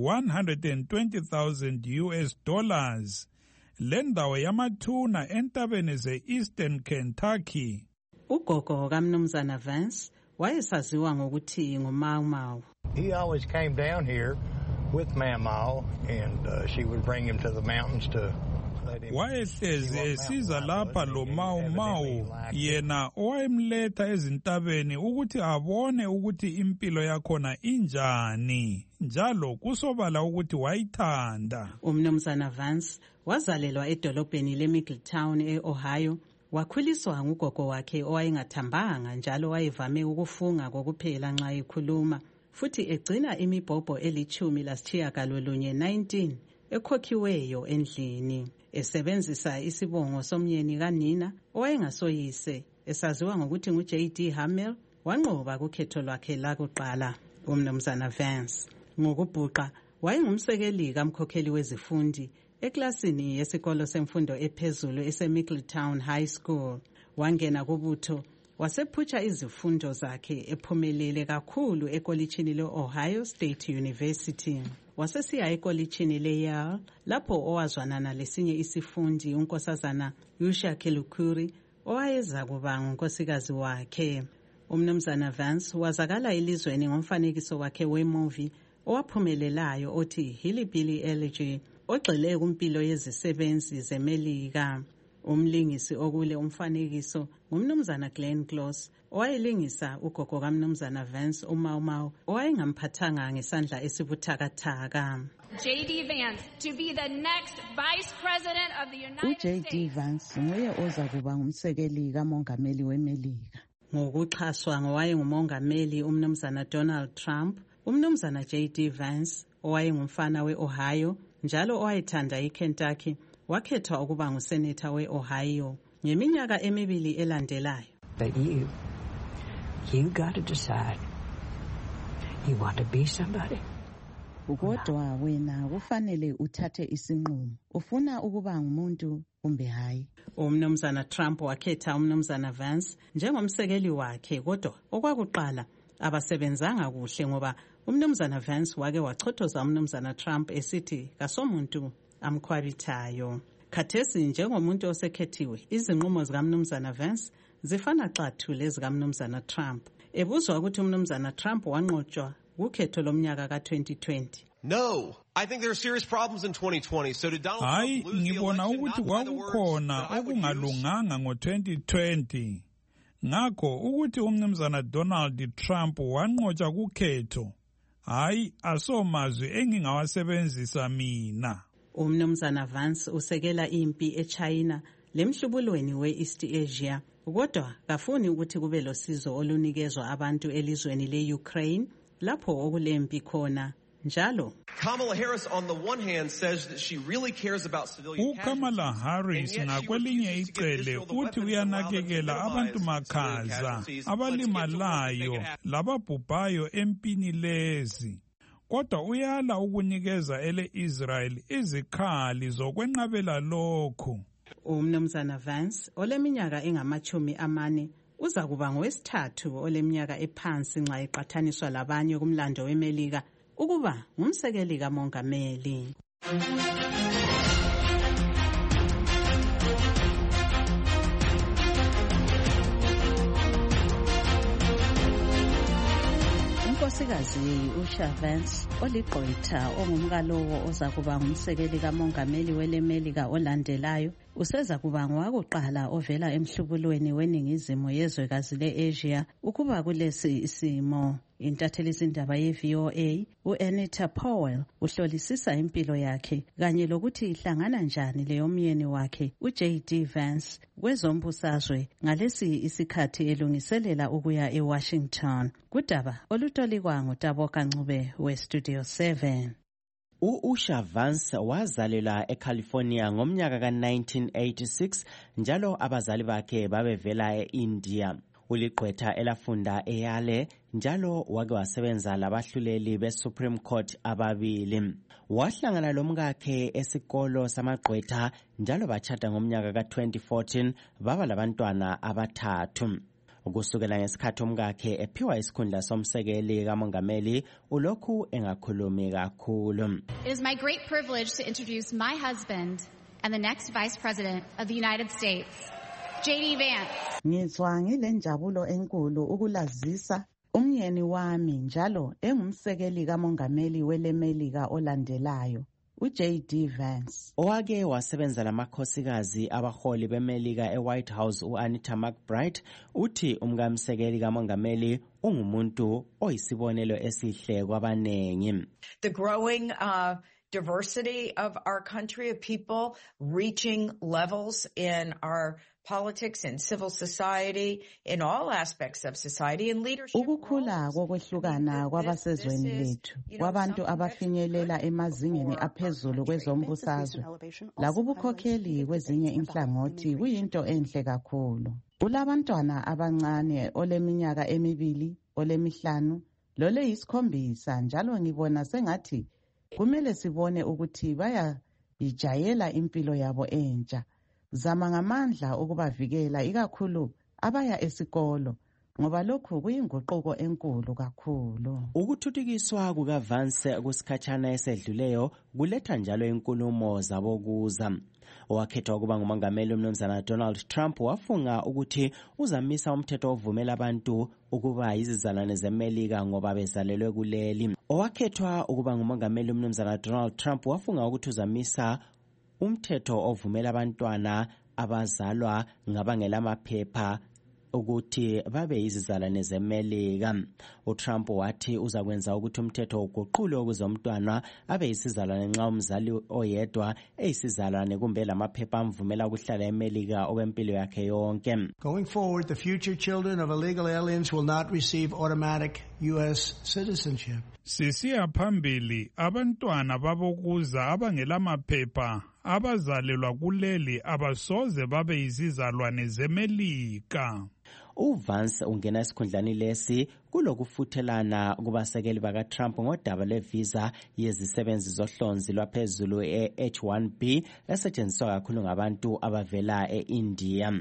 $120,000, lendawo yamathuna entabeni ze-Eastern Kentucky.
Ugogo kaMnumzana Vance wayesaziwa ngokuthi nguMau Mau.
He always came down here with Mamaw and she would bring him to the mountains to
wayehlezi esiza lapha lo Mau Mau, yena owayemletha ezintabeni ukuthi abone ukuthi impilo yakhona injani, njalo kusobala ukuthi wayithanda.
uMnumzana Vance wazalelwa edolobheni leMiddletown e-Ohio. Wakhuliswa ngugogo wakhe owayengathambanga njalo wayevame ukufunga kokuphela nxa ekhuluma, futhi egcina imibhobho eli-19 ekhokhiweyo endlini, esebenzisa isibongo somyeni kanina owayengasoyise esaziwa ngokuthi nguJD Hamel. Wanqoba kukhetho lwakhe lakuqala uMnumzana Vance. Ngokubhuqa wayengumsekeli kamkhokheli wezifundi eklasini yesikolo semfundo ephezulu eseMiddletown High School. Wangena kubutho wasephutsha izifundo zakhe ephumelele kakhulu ekolitshini le-Ohio State University. Wasesiya ekolitshini le-Yale lapho owazwanana lesinye isifundi unkosazana Yusha Kelukuri owayeza kuba ngunkosikazi wakhe.
Umnumzana Vance wazakala elizweni ngomfanekiso wakhe wemovie owaphumelelayo othi Hillbilly Elegy ogxile kumpilo yezisebenzi zeMelika. Umlingisi okule umfanekiso ngumnumzana Glenn Close owayelingisa ugogo kaMnumzana Vance uMau Mau owayengamphathanga ngesandla esibuthakathaka.
J.D. Vance to be the next Vice President of the United States.
U-J.D. Vance nguye oza kuba ngumsekeli kamongameli weMelika.
Ngokuxhaswa ngowayengumongameli umnumzana Donald Trump, umnumzana J.D. Vance owayengumfana we-Ohio njalo owayethanda iKentucky wakhethwa ukuba nguseneta we-Ohio ngeminyaka emibili elandelayo.
But you got to decide. You want to be somebody?
Kodwa wena kufanele uthathe isinqumo. Ufuna ukuba ngumuntu kumbe hayi?
Umnumzana Trump wakhetha umnumzana Vance njengomsekeli wakhe, kodwa okwakuqala abasebenzanga kuhle ngoba umnumzana Vance wake wachothoza umnumzana Trump esithi kasomuntu amkhwabithayo. Khathesi njengomuntu osekhethiwe, izinqumo zikaMnumzana Vance zifana xathu lezikaMnumzana Trump. Ebuzwa ukuthi umnumzana Trump wanqotshwa kukhetho lomnyaka ka-2020.
No, I think there are serious problems in 2020. So did Donald Trump lose the
ngibona
election
ukuthi
not by the words
kwakukhona
that I would use?
okungalunganga ngo-2020. Ngakho ukuthi umnumzana Donald Trump wanqotshwa kukhetho, hayi asomazwi engingawasebenzisa mina.
Umnumzana Vance usekela impi eChina lemhlubulweni we-East Asia, kodwa kafuni ukuthi kube losizo olunikezwa abantu elizweni le-Ukraine lapho okulempi khona. Njalo
Kamala Harris on the one hand says that she really cares about civilian
uKamala Harris ngakwelinye icele uthi uyanakekela abantu makhaza abalimalayo lababhubhayo empini lezi, kodwa uyala ukunikeza ele-Israel izikhali zokwenqabela lokhu.
umnumzana Vance oleminyaka engama-40 uza kuba ngowesithathu oleminyaka ephansi nxa eqathaniswa labanye kumlando weMelika ukuba ngumsekeli kamongameli.
Unkosikazi Usha Vance oligqwetha ongumkalowo oza kuba ngumsekeli kamongameli weleMelika olandelayo useza kuba ngowakuqala ovela emhlubulweni weningizimu yezwekazi le-Asia ukuba kulesi isimo. Intathelizindaba ye-VOA u-Anita Powell uhlolisisa impilo yakhe kanye lokuthi ihlangana njani leyomyeni wakhe u-J.D. Vance kwezombusazwe ngalesi isikhathi elungiselela ukuya eWashington. Kudaba olutolikwa nguTaboka Ncube weStudio 7.
U-Usha Vance wazalelwa eCalifornia ngomnyaka ka-1986 njalo abazali bakhe babevela e-India. Uligqwetha elafunda eYale njalo wake wasebenza labahluleli be-Supreme Court ababili. Wahlangana lomkakhe esikolo samagqwetha njalo bachata ngomnyaka ka-2014 baba labantwana 3. Ukusukela ngesikhathi umkakhe ephiwa isikhundla somsekeli kamongameli ulokhu engakhulumi kakhulu.
It is my great privilege to introduce my husband and the next Vice President of the United States, J.D. Vance.
Ngizwa ngilenjabulo enkulu ukulazisa umyeni wami njalo engumsekeli kamongameli weleMelika olandelayo, u-J.D. Vance.
Owake wasebenza lamakhosikazi abaholi beMelika eWhite House u-Anita McBride uthi umkamsekeli kamongameli ungumuntu oyisibonelo esihle kwabanengi.
The growing diversity of our country of people reaching levels in our politics and civil society, in all aspects of society and leadership.
Ukukhula kokwehlukana kwabasezweni lethu, kwabantu abafinyelela emazingeni aphezulu kwezombusazwe, lakubukhokheli kwezinye inhlangothi kuyinto enhle kakhulu. Kulabantwana abancane oleminyaka 2, olemihlanu, lole-7 njalo ngibona sengathi kumele sibone ukuthi bayayijayela impilo yabo entsha. Zama ngamandla ukubavikela ikakhulu abaya esikolo ngoba lokhu kuyinguquko enkulu kakhulu.
Ukuthuthukiswa kukaVance kusikhatshana esedluleyo kuletha njalo inkulumo zabokuza. Owakhethwa ukuba ngumongameli umnumzana Donald Trump wafunga ukuthi uzamisa umthetho ovumela abantu ukuba yizizalwane zeMelika ngoba bezalelwe kuleli. Owakhethwa ukuba ngumongameli umnumzana Donald Trump wafunga ukuthi uzamisa umthetho ovumela abantwana abazalwa ngabangelamaphepha ukuthi babe yizizalwane zeMelika. uTrump wathi uzakwenza ukuthi umthetho uguqulwe ukuze umntwana abe yisizalwane nxa umzali oyedwa eyisizalwane kumbe lamaphepha amvumela ukuhlala eMelika okwempilo yakhe yonke.
Going forward, the future children of illegal aliens will not receive automatic U.S. citizenship.
Sisiya phambili, abantwana babokuza abangelamaphepha abazalelwa kuleli abasoze babe yizizalwane zeMelika.
uVance ungena esikhundleni lesi kulokufuthelana kubasekeli bakaTrump ngodaba levisa yezisebenzi zohlonzi lwaphezulu e-H-1B esetshenziswa kakhulu ngabantu abavela e-India.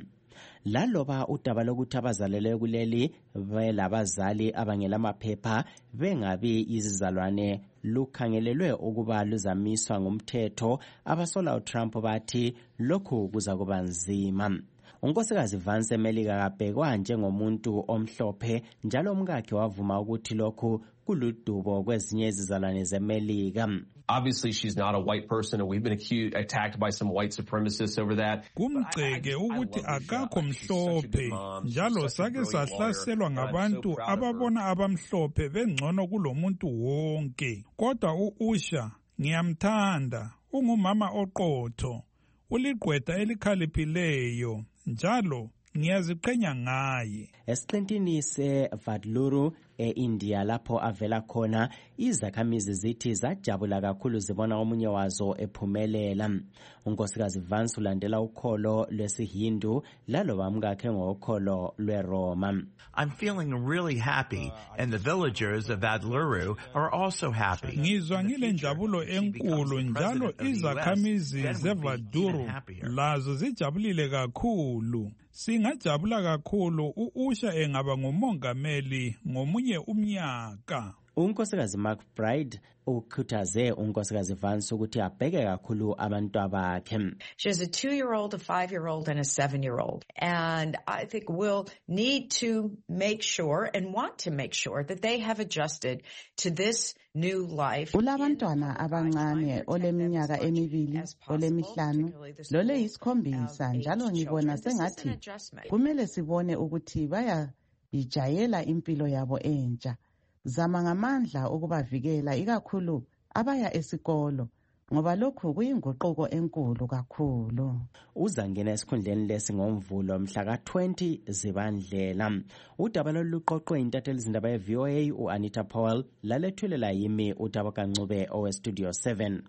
Laloba udaba lokuthi abazalelwe kuleli belabazali abangelamaphepha bengabi yizizalwane lukhangelelwe ukuba luzamiswa ngumthetho, abasola uTrump bathi lokhu kuza kuba nzima. Unkosikazi Vance eMelika kabhekwa njengomuntu omhlophe, njalo umkakhe wavuma ukuthi lokhu kuludubo kwezinye izizalwane zeMelika.
Obviously, she's not a white person, and we've been attacked by some white supremacists over that.
Kumceke ukuthi akakho mhlophe, njalo sake sahlaselwa ngabantu ababona abamhlophe bengcono kulomuntu wonke. Kodwa uUsha ngiyamthanda, ungumama oqotho, uligqwetha elikhaliphileyo, njalo ngiyaziqhenya ngaye.
Esiqintini seVadluru e-India lapho avela khona, izakhamizi zithi zajabula kakhulu zibona omunye wazo ephumelela. Unkosikazi Vance ulandela ukholo lwesiHindu, laloba umkakhe ngokholo lweRoma.
I'm feeling really happy, and the villagers of Vadluru are also happy.
Ngizwa ngilenjabulo enkulu, njalo izakhamizi zeVadluru lazo zijabulile kakhulu. Singajabula kakhulu uUsha engaba ngumongameli ngomunye umnyaka.
Unkosikazi McBride ukhuthaze unkosikazi Vance ukuthi abheke kakhulu abantwabakhe.
She has a 2-year-old, a 5-year-old, and a 7-year-old. And I think we'll need to make sure and want to make sure that they have adjusted to this new life.
Ulabantwana abancane oleminyaka emibili, olemihlanu, lole yisikhombisa, njalo ngibona sengathi kumele sibone ukuthi bayayijayela impilo yabo entsha. Zama ngamandla ukubavikela ikakhulu abaya esikolo, ngoba lokhu kuyinguquko enkulu kakhulu.
Uzangena esikhundleni lesi ngoMvulo mhla ka-20 Zibandlela. Udaba loluqoqwe intatheli zindaba ye-VOA u-Anita Powell, lalethulelwa yimi uTabo Kancube owe-Studio 7.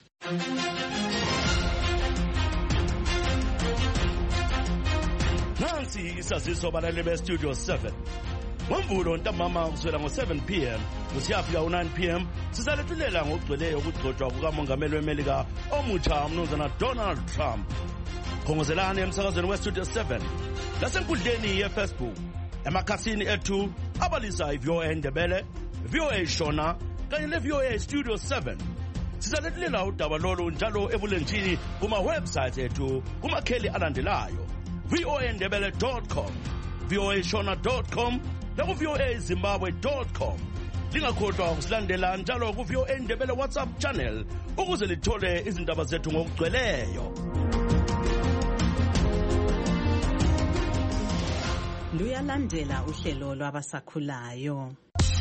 Nansi isaziso balaleli be-Studio 7. ngoMvulo ntambama kusukela ngo-7 p.m. kusiyafika u-9 p.m. sizalethulela ngokugcweleyo ukugcotshwa kukamongameli weMelika omutsha umnumzana Donald Trump. Khongozelani emsakazweni we-Studio 7 lasenkundleni ye-Facebook, emakhasini ethu abalisa iVOA Ndebele, VOA Shona kanye ne-VOA Studio 7. Sizalethulela udaba lolu njalo ebulenjini kuma-website ethu kumakheli alandelayo: voandebele.com, voashona.com naku-voazimbabwe.com. Lingakhohlwa ukusilandela njalo ku-VOA Ndebele WhatsApp channel ukuze lithole izindaba zethu ngokugcweleyo.
Luyalandela uhlelo lwabasakhulayo.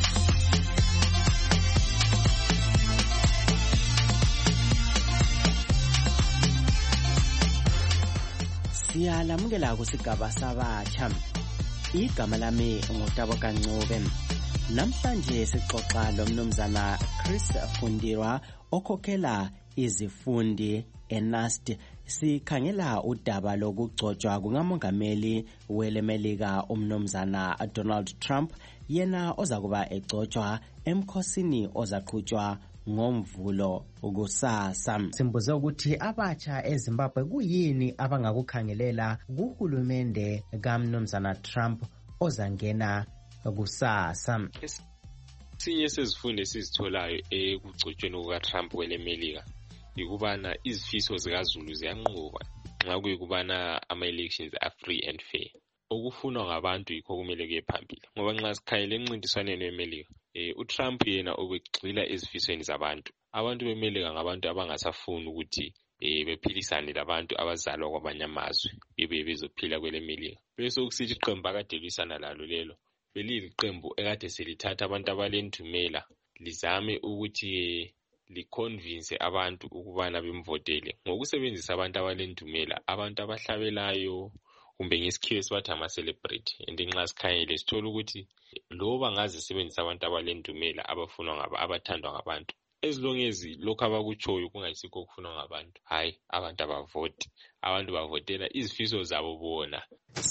Siyalamukela kusigaba sabatsha. Igama lami nguTabo Kancube. Namhlanje sixoxa lomnumzana Chris Fundirwa okhokhela izifundi eNAST. Sikhangela udaba lokugcotshwa kungamongameli weMelika umnumzana Donald Trump, yena ozakuba egcotshwa emkhosini ozaqhutshwa ngoMvulo kusasa. Simbuze ukuthi abatsha eZimbabwe kuyini abangakukhangelela kuhulumende kaMnumzana Trump ozangena kusasa.
Sinye sezifundo esizitholayo ekugcotshweni kukaTrump weMelika yikubana izifiso zikaZulu ziyanqoba. nxa kuyikubana ama-elections are free and fair. Okufunwa ngabantu yikho kumele kuye phambili, ngoba nxa sikhangele emncintiswaneni weMelika uTrump yena ubegxila ezifisweni zabantu. Abantu beMelika ngabantu abangasafuni ukuthi bephilisane labantu abazalwa kwamanye amazwe bezophila kwele Melika. Bese kusithi iqembu akade lwisana lalo lelo beliliqembu ekade selithatha abantu abalendumela lizame ukuthi liconvince abantu ukubana bemvotele ngokusebenzisa abantu abalendumela, abantu abahlabelayo kumbe ngesikhiwo esibathi ama-celebrity. And nxa sikhangele sithola ukuthi loba ngaze sebenzisa abantu abalendumela abafunwa abathandwa ngabantu, as long as lokhu abakutshoyo kungayisikho okufunwa ngabantu, hayi abantu abavoti, abantu bavotela izifiso zabo bona.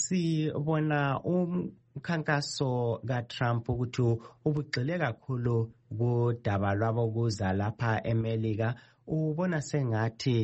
Sibona umkhankaso kaTrump ukuthi ubugxile kakhulu kudaba lwabokuza lapha eMelika. Ubona sengathi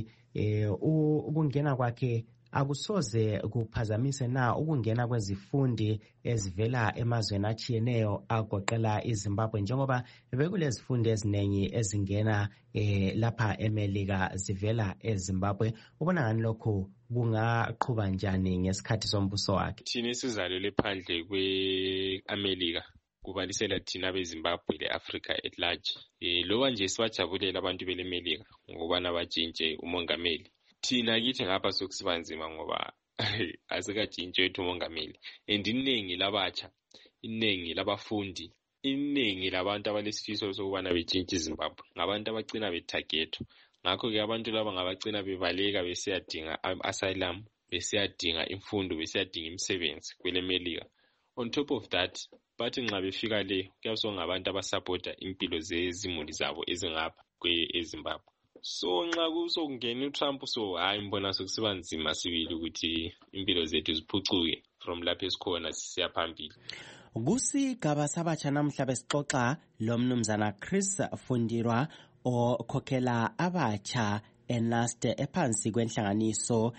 ukungena kwakhe akusoze kuphazamise na ukungena kwezifundi ezivela emazweni atshiyeneyo agoqela iZimbabwe, njengoba bekulezifundi eziningi ezingena lapha eMelika zivela eZimbabwe. Ubona ngani lokho kungaqhuba njani ngesikhathi sombuso wakhe?
Thina esizalelwe phandle kwe-Amerika kubalisela thina beZimbabwe le-Africa at large, loba nje sibajabulela abantu beleMelika ngokubana batshintshe umongameli, thina kithi ngapha sokusiba nzima ngoba asikatshintshwe wethu umongameli. And iningi labatsha, iningi labafundi, iningi labantu abalesifiso sokubana betshintshe iZimbabwe ngabantu abagcina bethagetho. Ngakho-ke abantu laba ngabagcina bebaleka besiyadinga asylum, besiyadinga imfundo, besiyadinga imisebenzi kwele Melika. On top of that, bathi nxa befika le kuyabe ngabantu abasupporta impilo zezimuli zabo ezingapha eZimbabwe. So nxa kusokungena uTrump hayi mbona sokusiba nzima sibili ukuthi impilo zethu ziphucuke from lapho esikhona sisiya phambili.
Kusigaba sabatsha namhla besixoxa lo mnumzana Chris Fundirwa okhokhela abatsha eNAST ephansi kwenhlanganiso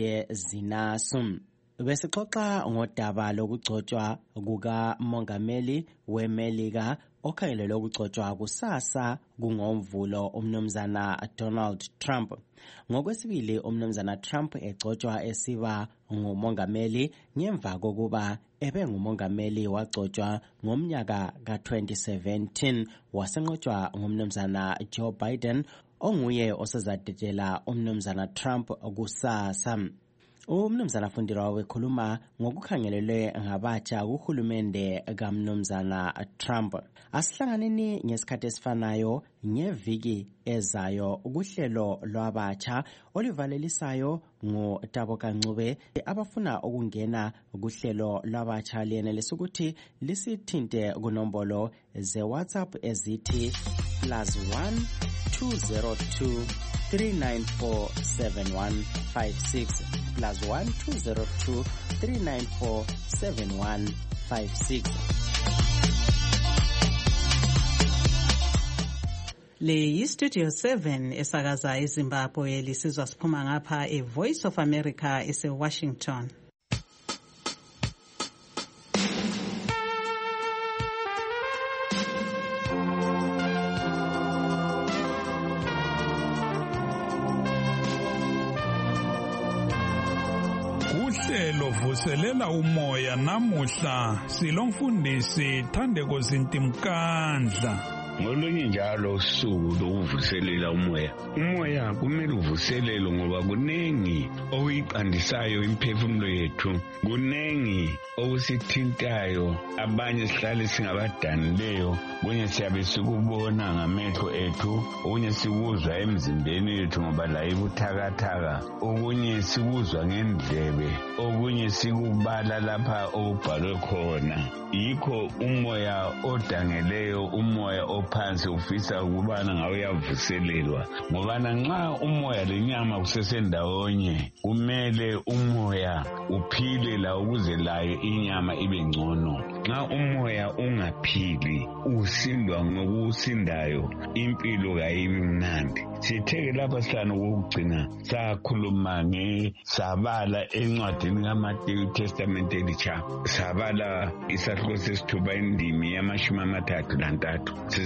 yeZINASU. Besixoxa ngodaba lokugcotshwa kukamongameli weMelika okhangelelwe ukugcotshwa kusasa kungomvulo umnumzana Donald Trump. Ngokwesibili umnumzana Trump egcotshwa esiba ngumongameli ngemva kokuba ngumongameli wagcotshwa ngomnyaka ka-2017 wasenqotshwa ngumnumzana Joe Biden onguye osezadedela umnumzana Trump kusasa. Umnumzana Fundirwa wekhuluma ngokukhangelelwe ngabatsha kuhulumende kamnumzana Trump. Asihlanganeni ngesikhathi esifanayo ngeviki ezayo kuhlelo lwabatsha olivalelisayo nguTabo Kancube. Abafuna ukungena kuhlelo lwabatsha liyenelisa ukuthi lisithinte kunombolo ze-WhatsApp ezithi +1 202 3947156 +1 202 3947156.
Le yi-Studio 7 esakaza eZimbabwe, lisizwa siphuma ngapha eVoice of America ese-Washington.
Uhlelo vuselela umoya namuhla silomfundisi Thandeko Zintimkandla.
Ngolunye njalo usuku lokuvuselela umoya kumele uvuselelwe ngoba kunengi okuyiqandisayo imphefumulo yethu, kunengi okusithintayo, abanye sihlale singabadanileyo, kunye siyabe sikubona ngamehlo ethu, okunye sikuzwa emzimbeni yethu ngoba la ibuthakathaka, okunye sikuzwa ngendlebe, okunye sikubala lapha okubhalwe khona. Yikho umoya odangeleyo, umoya ophansi ufisa ukubana ngawe uyavuselelwa, ngoba nxa umoya lenyama kusesendawonye kumele umoya uphile la ukuze layo inyama ibe ngcono. Nxa umoya ungaphili usindwa ngokusindayo, impilo kayibi mnandi. Sitheke lapha sihlanu kokugcina sakhuluma sabala encwadini kaMateyu Testament elitsha, sabala isahluko sesithuba indimi yamashumi amathathu lantathu.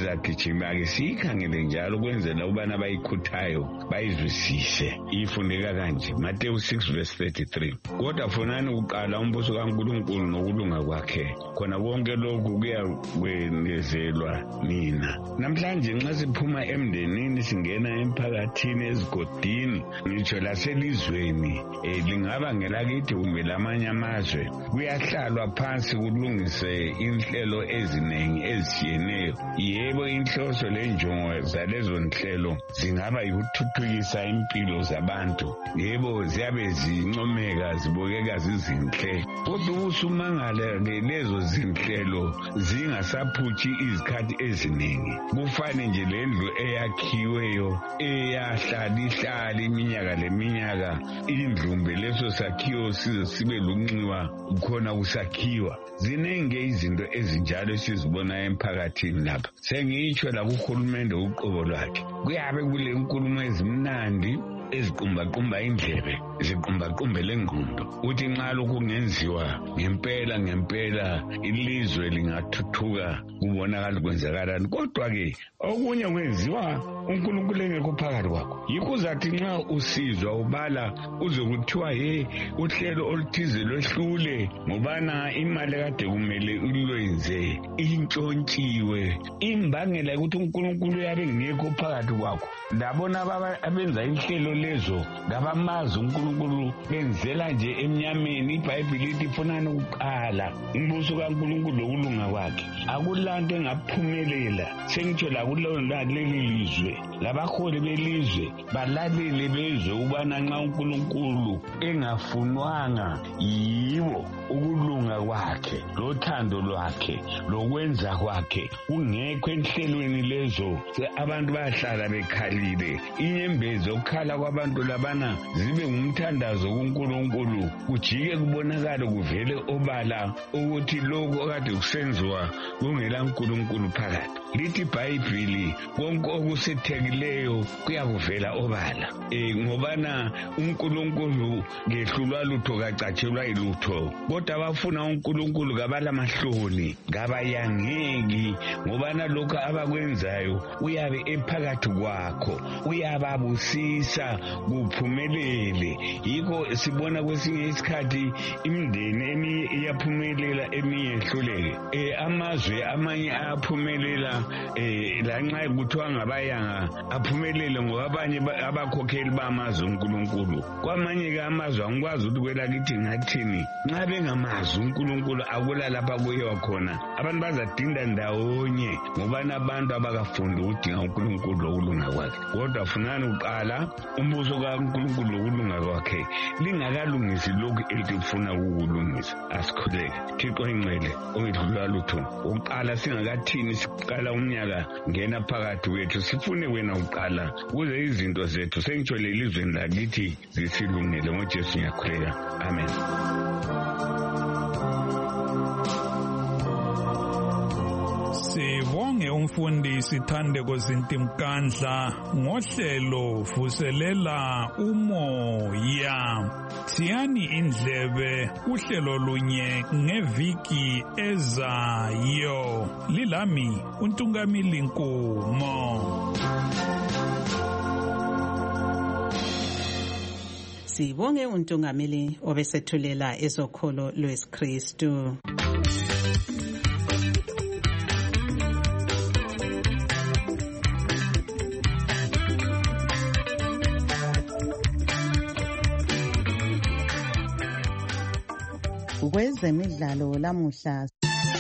izagijima-ke siyikhangele njalo kwenzela ubana bayikhuthayo bayizwisise. Ifundeka kanje Mateyu 6:33, kodwa funani kuqala umbuso kaNkulunkulu nokulunga kwakhe, khona konke lokhu kuyakwenezelwa nina. Namhlanje nxa siphuma emndenini singena emphakathini, ezigodini, ngitsho laselizweni lingaba ngelakithi kumbe lamanye amazwe, kuyahlalwa phansi kulungise inhlelo eziningi ezitshiyeneyo. Yebo, inhloso lenjongo zalezo nhlelo zingaba yikuthuthukisa impilo zabantu. Yebo, ziyabe zincomeka, zibukeka zizinhle, kodwa usumangala-ke lezo zinhlelo zingasaphuthi izikhathi eziningi. Kufane nje lendlu eyakhiweyo eyahlala iminyaka leminyaka, indlumbe leso sakhiwo size sibe lunxiwa khona kusakhiwa. Ziningi izinto ezinjalo esizibona emphakathini lapha. Sengitsho la kuhulumende uqobo lwakhe kuyabe kule nkulumo ezimnandi eziqumbaqumba indlebe, ziqumbaqumbe lengqondo, uthi nxa lokhu kungenziwa ngempela ilizwe lingathuthuka, kubonakala kwenzakalani. Kodwa-ke okunye kwenziwa uNkulunkulu engekho phakathi kwakho. Yikho uzathi nxa usizwa ubala uze kuthiwa uhlelo oluthize lwehlule ngobana imali kade kumele ulwenze intshontshiwe. Imbangela ukuthi uNkulunkulu uyabe ngekho phakathi kwakho. Ndabona abenza inhlelo lezo ngabamazi uNkulunkulu benzela nje emnyameni. iBhayibheli lithi funani ukuqala umbuso kaNkulunkulu lokulunga kwakhe, akulanto engaphumelela. Sengitsho leli lizwe, labaholi belizwe balalele bezwe ubana nxa uNkulunkulu engafunwanga yiwo ukulunga kwakhe lothando lwakhe lokwenza kwakhe kungekho enhlelweni lezo, abantu bayahlala bekhalile. Inyembezi okukhala kwabantu labana zibe ngumthandazo kuNkulunkulu, kujike kubonakala kuvele obala ukuthi lokho okade kusenziwa kungela uNkulunkulu phakathi. Lithi iBhayibheli konke okusethekileyo kuyakuvela obala. Ngobana uNkulunkulu ngehlulwa lutho kacatshelwa ilutho, kodwa abafuna uNkulunkulu kabala mahloni, kabayangeki, ngobana lokho abakwenzayo uyabe ephakathi kwakho, uyababusisa kuphumelele. Yikho sibona kwesinye isikhathi imindeni eminye iyaphumelela, eminye yehluleke. Amazwe amanye ayaphumelela lanxa kuthiwa ngabayanga aphumelele ngoba abanye abakhokheli bamazwe uNkulunkulu. Kwamanye-ke amazwe angikwazi ukuthi kwelakithi ngathini nxa bengamazi uNkulunkulu akula lapha kuyiwa khona. Abantu bazadinda ndawonye ngobana abantu abakafundi ukudinga uNkulunkulu lokulunga kwakhe. Kodwa funani uqala umbuso kaNkulunkulu lokulunga kwakhe lingakalungisi lokhu elifuna ukukulungisa. Asikhuleke Thixo ingcwele ongedlula lutho, uqala singakathini siqala umnyaka ngena phakathi kwethu, sifune wena uqala kuze izinto zethu sengitsho lelizweni lakithi zisilungele. ngoJesu ngiyakhuleka, amen.
Sibonge umfundisi Thandeko Zintimkandla ngohlelo vuselela umoya. Siyani indlebe uhlelo lunye ngeviki ezayo. Lilami uNtungamili Nkomo.
Sibonge uNtungamili obesethulela ezokholo lwesikristu.
Kwezemidlalo lamuhla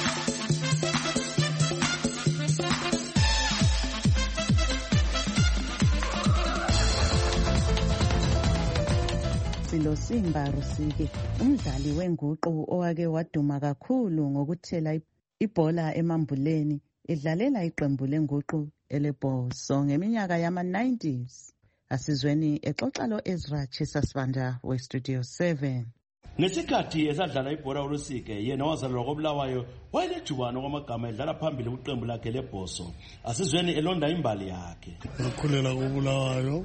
Simba Rusike, umdlali wenguqu owake waduma kakhulu ngokuthela ibhola emambuleni, idlalela iqembu lenguqu elebhoso ngeminyaka yama-90s. Asizweni exoxa lo Ezra Chisasibanda weStudio 7.
Ngesikhathi esadlala ibhola uRusike, yena wazalelwa koBulawayo, wayelejubane kwamagama edlala phambili kwiqembu lakhe lebhoso. Asizweni elonda imbali yakhe.
Ngakhulela koBulawayo,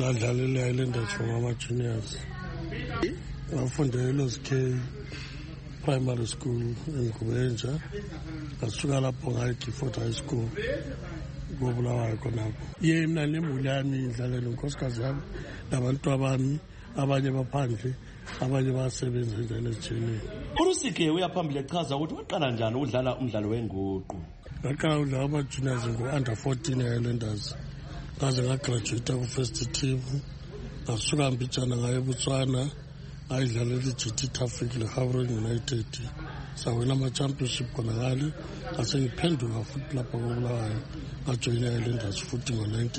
ladlalela eLanders from ama juniors. Ngafundela eLoskey, primary school eNgubenja ngasuka lapho ngaya eGifford High School ngoBulawayo khonapho. Mina nemuli yami idlalela unkosikazi yami nabantu abami abanye baphandle abanye basebenza endleleni ezitshiyeneyo.
uRusike uyaphambili echaza ukuthi waqala njani ukudlala umdlalo wenguqu.
Ngaqala ukudlala ama-juniors ngo-under 14 e-Highlanders ngaze ngagraduate ku-first team ngasuka mbijana ngaye eBotswana ngayidlalela i-GT Traffic le-Gaborone United sawina ama-championship khonakali ngase ngiphenduka futhi lapha koBulawayo ngajoyina i-Highlanders futhi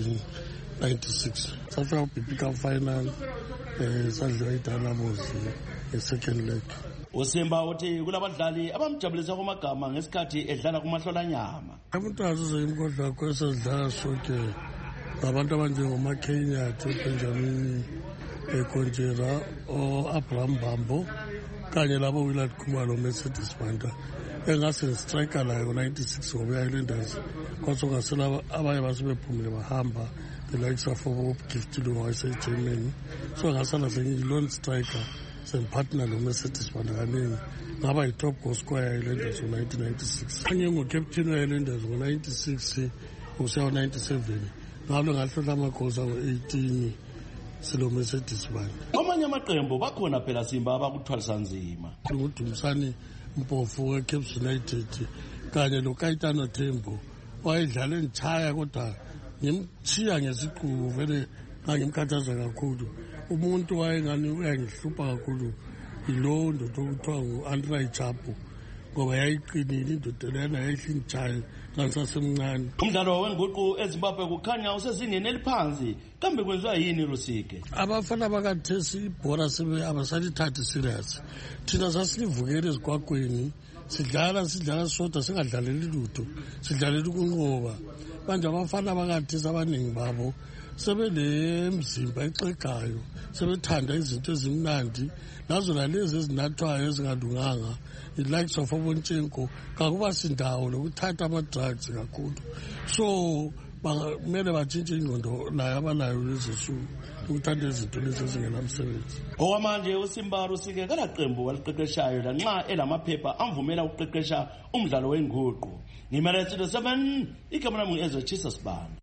ngo-1996 safika ku-BP Cup final sadliwa iDynamos nge-second leg.
uSimba uthi kulabadlali abamjabulisa kwamagama ngesikhathi edlala kumahlolanyama.
Umuntu azuze imgodla yakho esedlala sonke ngabantu abanjengoMakenyathi, uBenjamin Konjera, o-Abraham Bambo kanye labo Willard Khumalo, Mercedes Banda engase ngistrika layo ngo-96 ngoba i-Highlanders kwasokungasela abanye basebephumile bahamba the likes of Gift Lunga wayeseGermany, so ngasala sengiyilone striker partner lo Mercedes Banda kaningi ngaba yi-top goal scorer ya-Highlanders ngo-1996 kanye ngo-captain wa-Highlanders ngo-96 usiya 97 ngalo ngahlohla ama-goals angu-18 silo Mercedes Banda.
Amanye amaqembu bakhona phela Simba abakuthwalisa nzima.
Ngudumisani Mpofu eCape United kanye loKaitano Thembo wayedlala enchaya kodwa ngimchiya ngesiqubu vele ngangimkhathaza kakhulu. Umuntu wayengani uyangihlupha kakhulu ilo ndoda okuthiwa ngu-Andrei Chapo ngoba yayiqinile indoda lena yayihlintshayo ngisasemncane.
Umdlalo wenguqu eZimbabwe kukhanya usezingeni eliphansi kambe kwenziwa yini Rusike?
Abafana bakathesi ibhora abasalithathi serious. Thina sasilivukela ezigwagweni sidlala soda singadlaleli lutho sidlalela ukunqoba. Manje abafana bakathesi abaningi babo sebelemzimba exegayo sebethanda izinto ezimnandi nazo nalezi ezinathwayo ezingalunganga i-likes of Abontsenko kakuba sindawo lokuthatha ama-drugs kakhulu, so kumele batshintshe ingqondo layo abanayo lezinsuku ukuthanda izinto lezi ezingenamsebenzi.
Okwamanje uSimba Rusike kalaqembu waliqeqeshayo lanxa elamaphepha amvumela ukuqeqesha umdlalo wenguqu. Ngimele 7 igama lami ngu-Ezra Jesus Banda.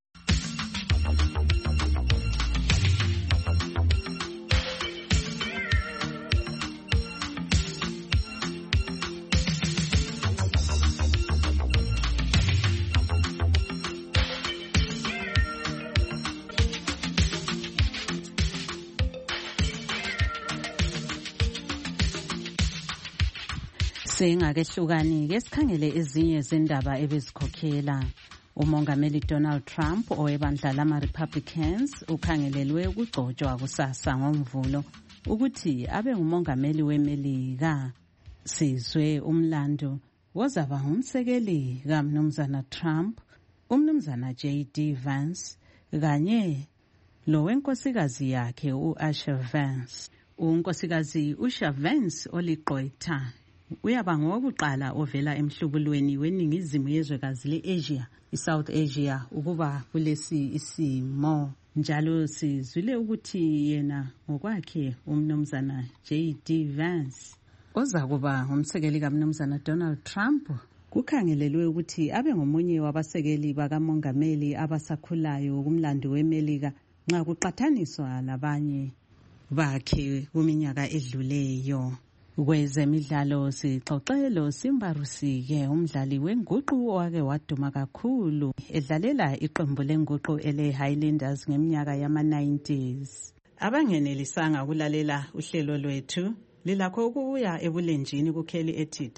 Singakehlukani-ke sikhangele ezinye zendaba ebezikhokhela. Umongameli Donald Trump owebandla lama-Republicans ukhangelelwe ukugcotshwa kusasa ngoMvulo ukuthi abe ngumongameli weMelika. Sizwe umlando wozaba ngumsekeli kaMnumzana Trump, uMnumzana J.D. Vance kanye lo wenkosikazi yakhe u-Asha Vance. Unkosikazi uSha Vance oliqwetha uyaba ngowokuqala ovela emhlubulweni weningizimu yezwekazi le-Asia, i-South Asia, ukuba kulesi isimo. Njalo sizwile ukuthi yena ngokwakhe uMnumzana J.D. Vance oza kuba ngumsekeli kaMnumzana Donald Trump kukhangelelwe ukuthi abe ngomunye wabasekeli bakamongameli abasakhulayo kumlando weMelika nxa kuqathaniswa labanye bakhe kuminyaka edluleyo. Kwezemidlalo sixoxelo Simba Rusike, umdlali wenguqu owake waduma kakhulu edlalela iqembu lenguqu ele-Highlanders ngeminyaka yama-90s. Abangenelisanga ukulalela uhlelo lwethu lilakho ukuya ebulenjini kukheli ethi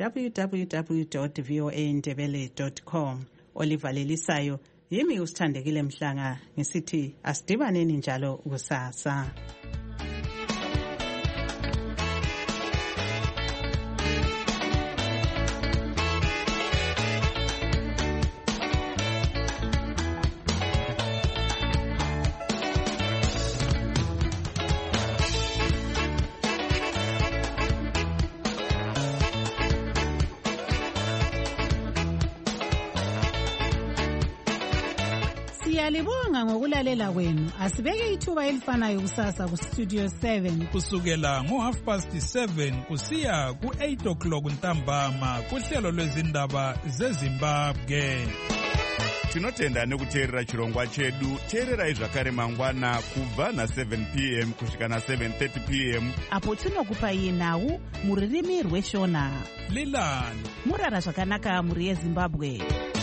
www.voandebele.com. Olivalelisayo yimi usithandekile Mhlanga ngisithi asidibaneni njalo kusasa.
Siyalibonga ngokulalela kwenu. Asibeke ithuba elifanayo kusasa kuStudio 7
kusukela ngo7:30 kusiya ku8 ntambama kuhlelo lwezindaba zeZimbabwe.
Tinotenda nekuteerera chirongwa chedu. Teererai zvakare mangwana kubva na7 p.m. kusvika na7:30 p.m.
apo tinokupai nhau mururimi rweShona.
Lilani
murara zvakanaka muri yeZimbabwe.